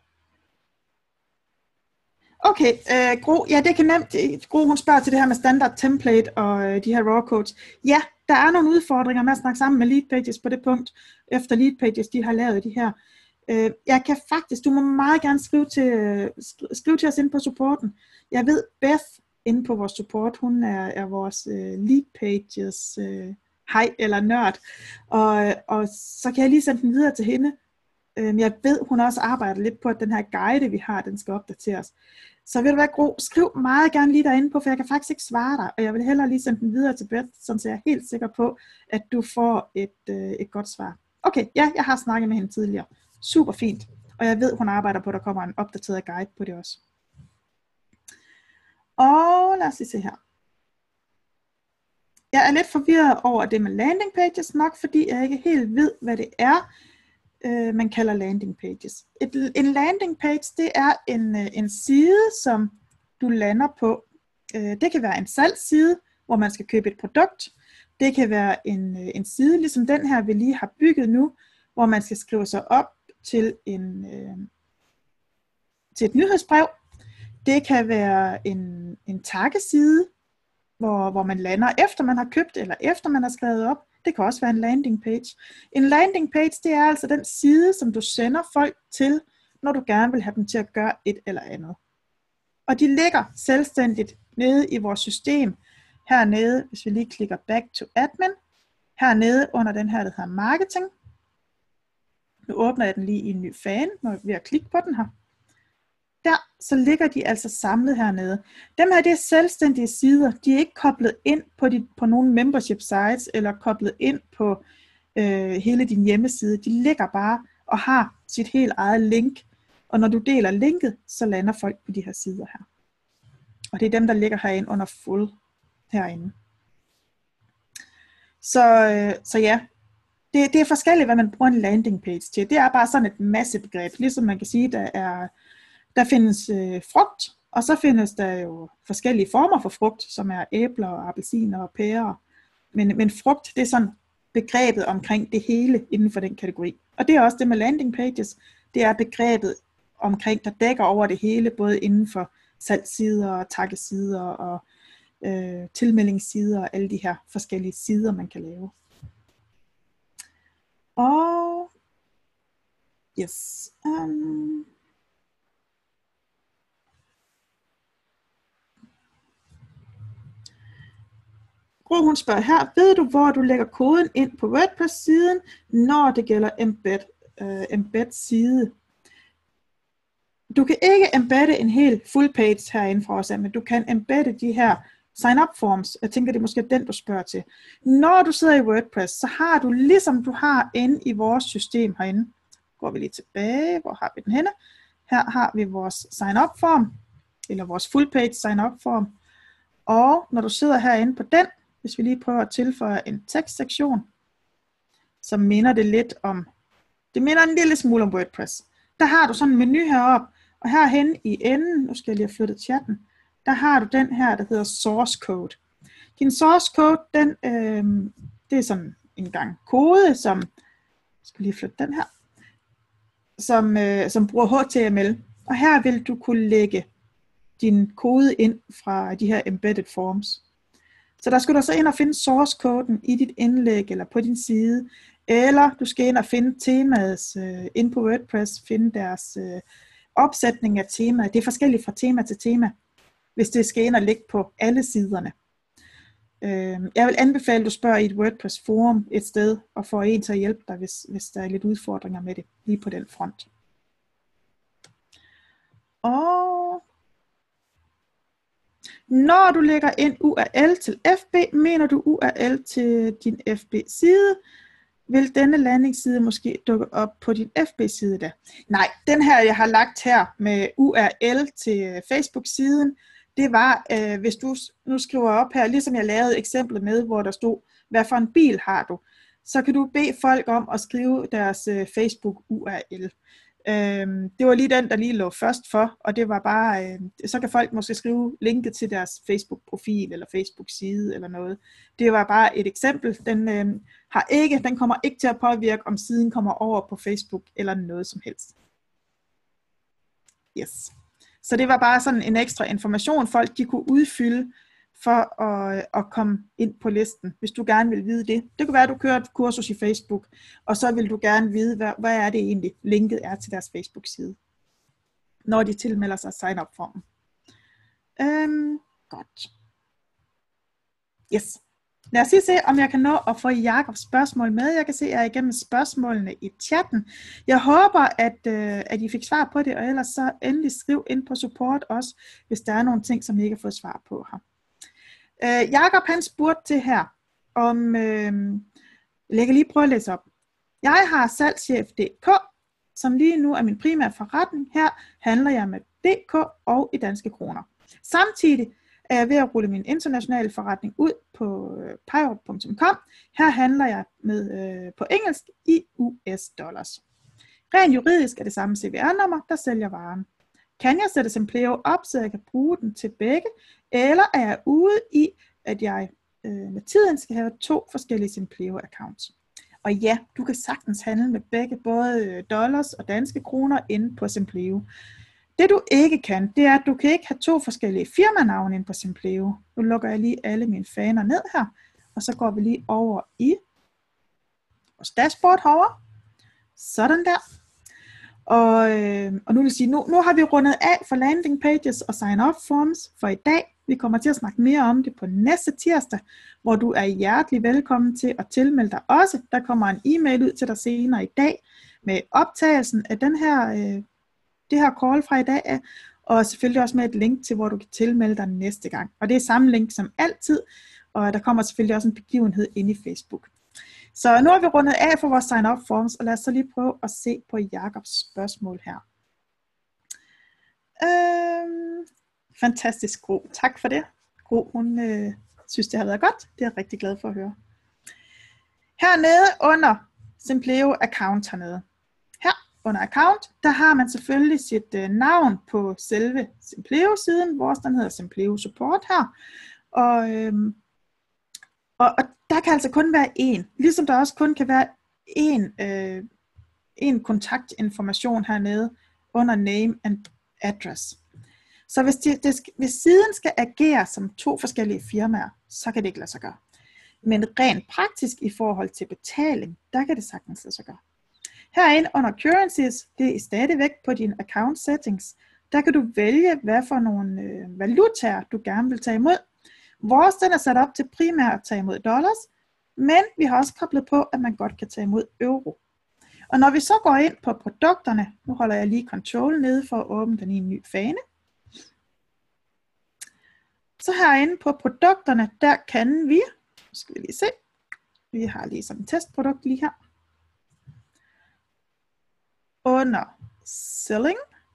Okay, øh, Gro, ja, det kan nemt. Gro, hun spørger til det her med standard template og øh, de her raw codes. Ja, der er nogle udfordringer med at snakke sammen med Leadpages på det punkt, efter Leadpages, de har lavet de her. Øh, jeg kan faktisk, du må meget gerne skrive til, øh, skrive til os ind på supporten. Jeg ved, Beth inde på vores support, hun er, er vores øh, Leadpages øh, hej eller nørd, og, og så kan jeg lige sende den videre til hende. Øh, jeg ved, hun også arbejder lidt på, at den her guide, vi har, den skal opdateres. Så vil du være Gro, skriv meget gerne lige derinde på, for jeg kan faktisk ikke svare dig, og jeg vil hellere lige sende den videre til Beth, så jeg er helt sikker på, at du får et, øh, et godt svar. Okay, ja, jeg har snakket med hende tidligere. Super fint, og jeg ved, hun arbejder på, at der kommer en opdateret guide på det også. Og lad os lige se her. Jeg er lidt forvirret over det med landing pages, nok fordi jeg ikke helt ved, hvad det er, øh, man kalder landing pages. Et, en landing page, det er en, en side, som du lander på. Øh, det kan være en salgsside, hvor man skal købe et produkt. Det kan være en, en side, ligesom den her, vi lige har bygget nu, hvor man skal skrive sig op til, en, øh, til et nyhedsbrev. Det kan være en, en takkeside, hvor, hvor man lander efter man har købt, eller efter man har skrevet op. Det kan også være en landing page. En landing page, det er altså den side, som du sender folk til, når du gerne vil have dem til at gøre et eller andet. Og de ligger selvstændigt nede i vores system. Hernede, hvis vi lige klikker back to admin, hernede under den her, der hedder marketing. Nu åbner jeg den lige i en ny fan, når jeg er ved at klikke på den her. Der, så ligger de altså samlet hernede. Dem her, det er selvstændige sider. De er ikke koblet ind på, de, på nogle membership sites, eller koblet ind på øh, hele din hjemmeside. De ligger bare og har sit helt eget link. Og når du deler linket, så lander folk på de her sider her. Og det er dem, der ligger herinde under full herinde. Så, øh, så ja, det, det er forskelligt, hvad man bruger en landing page til. Det er bare sådan et massebegreb. Ligesom man kan sige, der er... Der findes øh, frugt, og så findes der jo forskellige former for frugt, som er æbler, og appelsiner og pærer. Men, men frugt, det er sådan begrebet omkring det hele inden for den kategori. Og det er også det med landing pages. Det er begrebet omkring, der dækker over det hele, både inden for salgssider, takkesider og øh, tilmeldingssider og alle de her forskellige sider, man kan lave. Og yes. Um, Gro, hun spørger her, ved du, hvor du lægger koden ind på WordPress-siden, når det gælder embed, uh, embed-side? Du kan ikke embedde en hel full page herinde for os, men du kan embedde de her sign-up forms. Jeg tænker, det er måske den, du spørger til. Når du sidder i WordPress, så har du, ligesom du har inde i vores system herinde, går vi lige tilbage, hvor har vi den henne? Her har vi vores sign-up form, eller vores full page sign-up form. Og når du sidder herinde på den, hvis vi lige prøver at tilføje en tekstsektion, så minder det lidt om, det minder en lille smule om WordPress. Der har du sådan en menu heroppe, og herhen i enden, nu skal jeg lige have flyttet chatten, der har du den her, der hedder source code. Din source code, den, øh, det er sådan en gang kode, som, jeg skal lige flytte den her, som, øh, som bruger H T M L. Og her vil du kunne lægge din kode ind fra de her embedded forms. Så der skal du så ind og finde source-koden i dit indlæg eller på din side, eller du skal ind og finde temaets øh, ind på WordPress, finde deres øh, opsætning af temaet. Det er forskelligt fra tema til tema, hvis det skal ind og ligge på alle siderne. Øh, jeg vil anbefale, at du spørger i et WordPress-forum et sted, og får en til at hjælpe dig, hvis, hvis der er lidt udfordringer med det, lige på den front. Og når du lægger en U R L til F B, mener du U R L til din F B-side, vil denne landingsside måske dukke op på din F B-side da? Nej, den her, jeg har lagt her med U R L til Facebook-siden, det var, øh, hvis du nu skriver op her, ligesom jeg lavede eksemplet med, hvor der stod, hvad for en bil har du, så kan du bede folk om at skrive deres øh, Facebook U R L. Øhm, det var lige den, der lige lå først for, og det var bare, øh, så kan folk måske skrive linket til deres Facebook-profil eller Facebook-side eller noget. Det var bare et eksempel. Den, øh, har ikke, den kommer ikke til at påvirke, om siden kommer over på Facebook eller noget som helst. Yes. Så det var bare sådan en ekstra information, folk de kunne udfylde for at, at komme ind på listen, hvis du gerne vil vide det. Det kan være, at du kører et kursus i Facebook, og så vil du gerne vide, hvad, hvad er det egentlig, linket er til deres Facebook-side, når de tilmelder sig sign-up-formen. Øhm, godt. Yes. Lad os lige se, om jeg kan nå at få Jakobs spørgsmål med. Jeg kan se, at jeg er igennem spørgsmålene i chatten. Jeg håber, at, øh, at I fik svar på det, og ellers så endelig skriv ind på support også, hvis der er nogle ting, som I ikke har fået svar på her. Øh, Jakob han spurgte til her, om, øh, jeg kan lige prøve at læse op. Jeg har salgschef punktum d k, som lige nu er min primære forretning. Her handler jeg med D K og i danske kroner. Samtidig er jeg ved at rulle min internationale forretning ud på øh, pirate punktum com. Her handler jeg med øh, på engelsk i U S dollars. Rent juridisk er det samme C V R-nummer, der sælger varen. Kan jeg sætte Sempleo op, så jeg kan bruge den til begge, eller er jeg ude i, at jeg øh, med tiden skal have to forskellige Sempleo-accounts? Og ja, du kan sagtens handle med begge, både dollars og danske kroner, inde på Sempleo. Det du ikke kan, det er, at du kan ikke have to forskellige firmanavne inde på Sempleo. Nu lukker jeg lige alle mine faner ned her, og så går vi lige over i vores dashboard herovre. Sådan der. Og, øh, og nu vil jeg sige, nu, nu har vi rundet af for landing pages og sign-up forms for i dag. Vi kommer til at snakke mere om det på næste tirsdag, hvor du er hjertelig velkommen til at tilmelde dig også. Der kommer en e-mail ud til dig senere i dag med optagelsen af den her, øh, det her call fra i dag, og selvfølgelig også med et link til, hvor du kan tilmelde dig næste gang. Og det er samme link som altid, og der kommer selvfølgelig også en begivenhed inde i Facebook. Så nu har vi rundet af for vores sign-up forms, og lad os så lige prøve at se på Jakobs spørgsmål her. Øhm, fantastisk, Gro. Tak for det. Gro, hun øh, synes, det har været godt. Det er jeg rigtig glad for at høre. Hernede under Sempleo account hernede. Her under account, der har man selvfølgelig sit øh, navn på selve Sempleo-siden. Vores den hedder Sempleo Support her. Og, øhm, og, og der kan altså kun være én, ligesom der også kun kan være én, øh, én kontaktinformation hernede under name and address. Så hvis, det, det, hvis siden skal agere som to forskellige firmaer, så kan det ikke lade sig gøre. Men rent praktisk i forhold til betaling, der kan det sagtens lade sig gøre. Herinde under currencies, det er stadigvæk på dine account settings, der kan du vælge, hvad for nogle øh, valutaer du gerne vil tage imod. Vores den er sat op til primært at tage imod dollars, men vi har også koblet på, at man godt kan tage imod euro. Og når vi så går ind på produkterne, nu holder jeg lige control nede for at åbne den i en ny fane. Så herinde på produkterne, der kan vi, nu skal vi lige se, vi har lige sådan et testprodukt lige her. Under selling,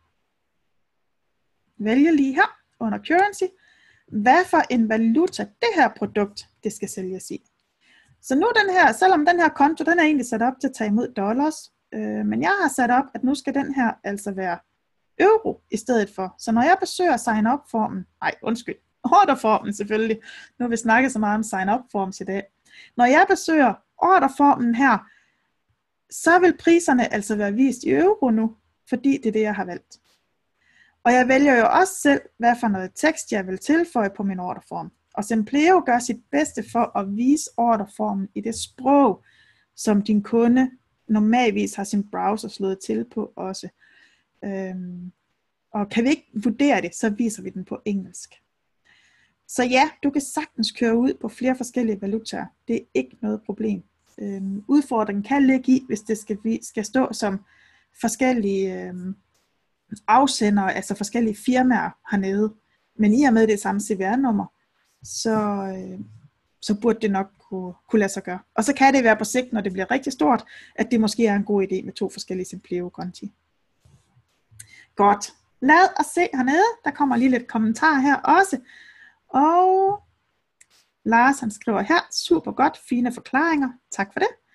vælge lige her under currency, hvad for en valuta det her produkt, det skal sælges i. Så nu den her, selvom den her konto, den er egentlig sat op til at tage imod dollars, øh, men jeg har sat op, at nu skal den her altså være euro i stedet for. Så når jeg besøger sign-up-formen, nej undskyld, orderformen selvfølgelig, nu har vi snakket så meget om sign-up-forms i dag. Når jeg besøger orderformen her, så vil priserne altså være vist i euro nu, fordi det er det, jeg har valgt. Og jeg vælger jo også selv, hvad for noget tekst jeg vil tilføje på min orderform. Og Sempleo gør sit bedste for at vise orderformen i det sprog, som din kunde normalvis har sin browser slået til på også. Øhm, og kan vi ikke vurdere det, så viser vi den på engelsk. Så ja, du kan sagtens køre ud på flere forskellige valutaer. Det er ikke noget problem. Øhm, udfordringen kan ligge i, hvis det skal, skal stå som forskellige øhm, afsendere, altså forskellige firmaer hernede. Men i og med det samme C V R-nummer, så, øh, så burde det nok kunne, kunne lade sig gøre. Og så kan det være på sigt, når det bliver rigtig stort, at det måske er en god idé med to forskellige Sempleo-konti. Godt. Lad os se hernede. Der kommer lige lidt kommentarer her også. Og Lars han skriver her, super godt, fine forklaringer. Tak for det.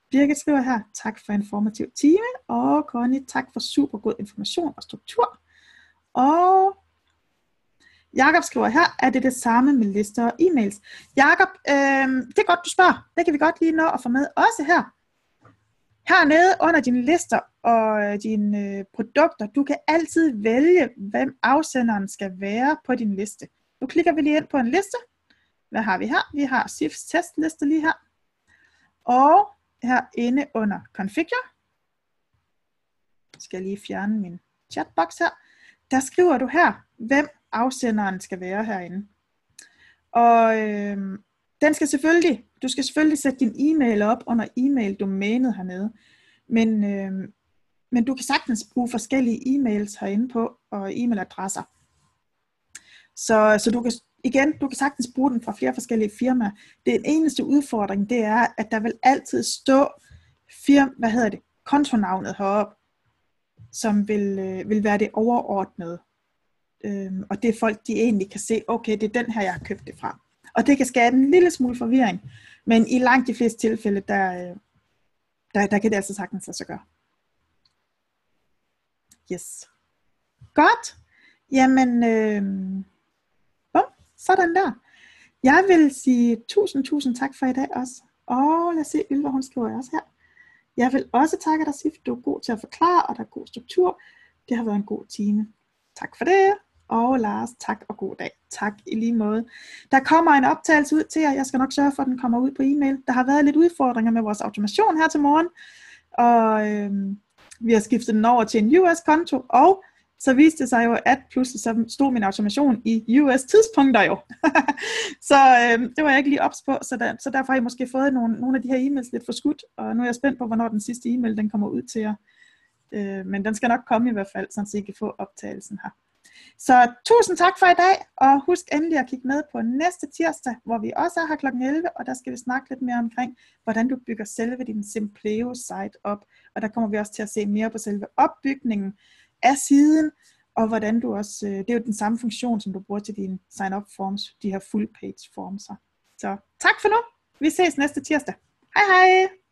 Birgit skriver her, tak for informativ time, og Connie, tak for super god information og struktur. Og Jakob skriver her, er det det samme med lister og e-mails? Jakob, øh, det er godt, du spørger. Det kan vi godt lige nå at få med også her. Hernede under dine lister og dine produkter, du kan altid vælge, hvem afsenderen skal være på din liste. Nu klikker vi lige ind på en liste. Hvad har vi her? Vi har S I F's testliste lige her. Og herinde under Configure, skal jeg lige fjerne min chatbox her, der skriver du her, hvem afsenderen skal være herinde. Og øh, den skal selvfølgelig, du skal selvfølgelig sætte din e-mail op under e-mail-domænet hernede, men, øh, men du kan sagtens bruge forskellige e-mails herinde på, og e-mailadresser. Så, så du kan, igen, du kan sagtens bruge den fra flere forskellige firmaer. Den eneste udfordring, det er, at der vil altid stå firma, hvad hedder det, kontonavnet heroppe, som vil, øh, vil være det overordnede. Øhm, og det er folk, de egentlig kan se, okay, det er den her, jeg har købt det fra. Og det kan skabe en lille smule forvirring, men i langt de fleste tilfælde, der, der, der kan det altså sagtens lade sig gøre. Yes. Godt. Jamen, øh, bum, sådan der. Jeg vil sige tusind, tusind tak for i dag også. Og lad os se, Ylva, hun skriver også her. Jeg vil også takke dig, Sif. Du er god til at forklare, og der er god struktur. Det har været en god time. Tak for det. Og Lars, tak og god dag. Tak i lige måde. Der kommer en optagelse ud til jer. Jeg skal nok sørge for, at den kommer ud på e-mail. Der har været lidt udfordringer med vores automation her til morgen. Og øhm, vi har skiftet den over til en U S-konto. Og så viste det sig jo, at pludselig så stod min automation i U S-tidspunkter jo. så øhm, det var jeg ikke lige ops på. Så, der, så derfor har jeg måske fået nogle, nogle af de her e-mails lidt for skudt. Og nu er jeg spændt på, hvornår den sidste e-mail den kommer ud til jer. Øh, men den skal nok komme i hvert fald, så I kan få optagelsen her. Så tusind tak for i dag, og husk endelig at kigge med på næste tirsdag, hvor vi også er her klokken elleve, og der skal vi snakke lidt mere omkring, hvordan du bygger selve din Simpleo-site op, og der kommer vi også til at se mere på selve opbygningen af siden, og hvordan du også, det er jo den samme funktion, som du bruger til dine sign-up forms, de her full page forms. Så tak for nu, vi ses næste tirsdag. Hej hej!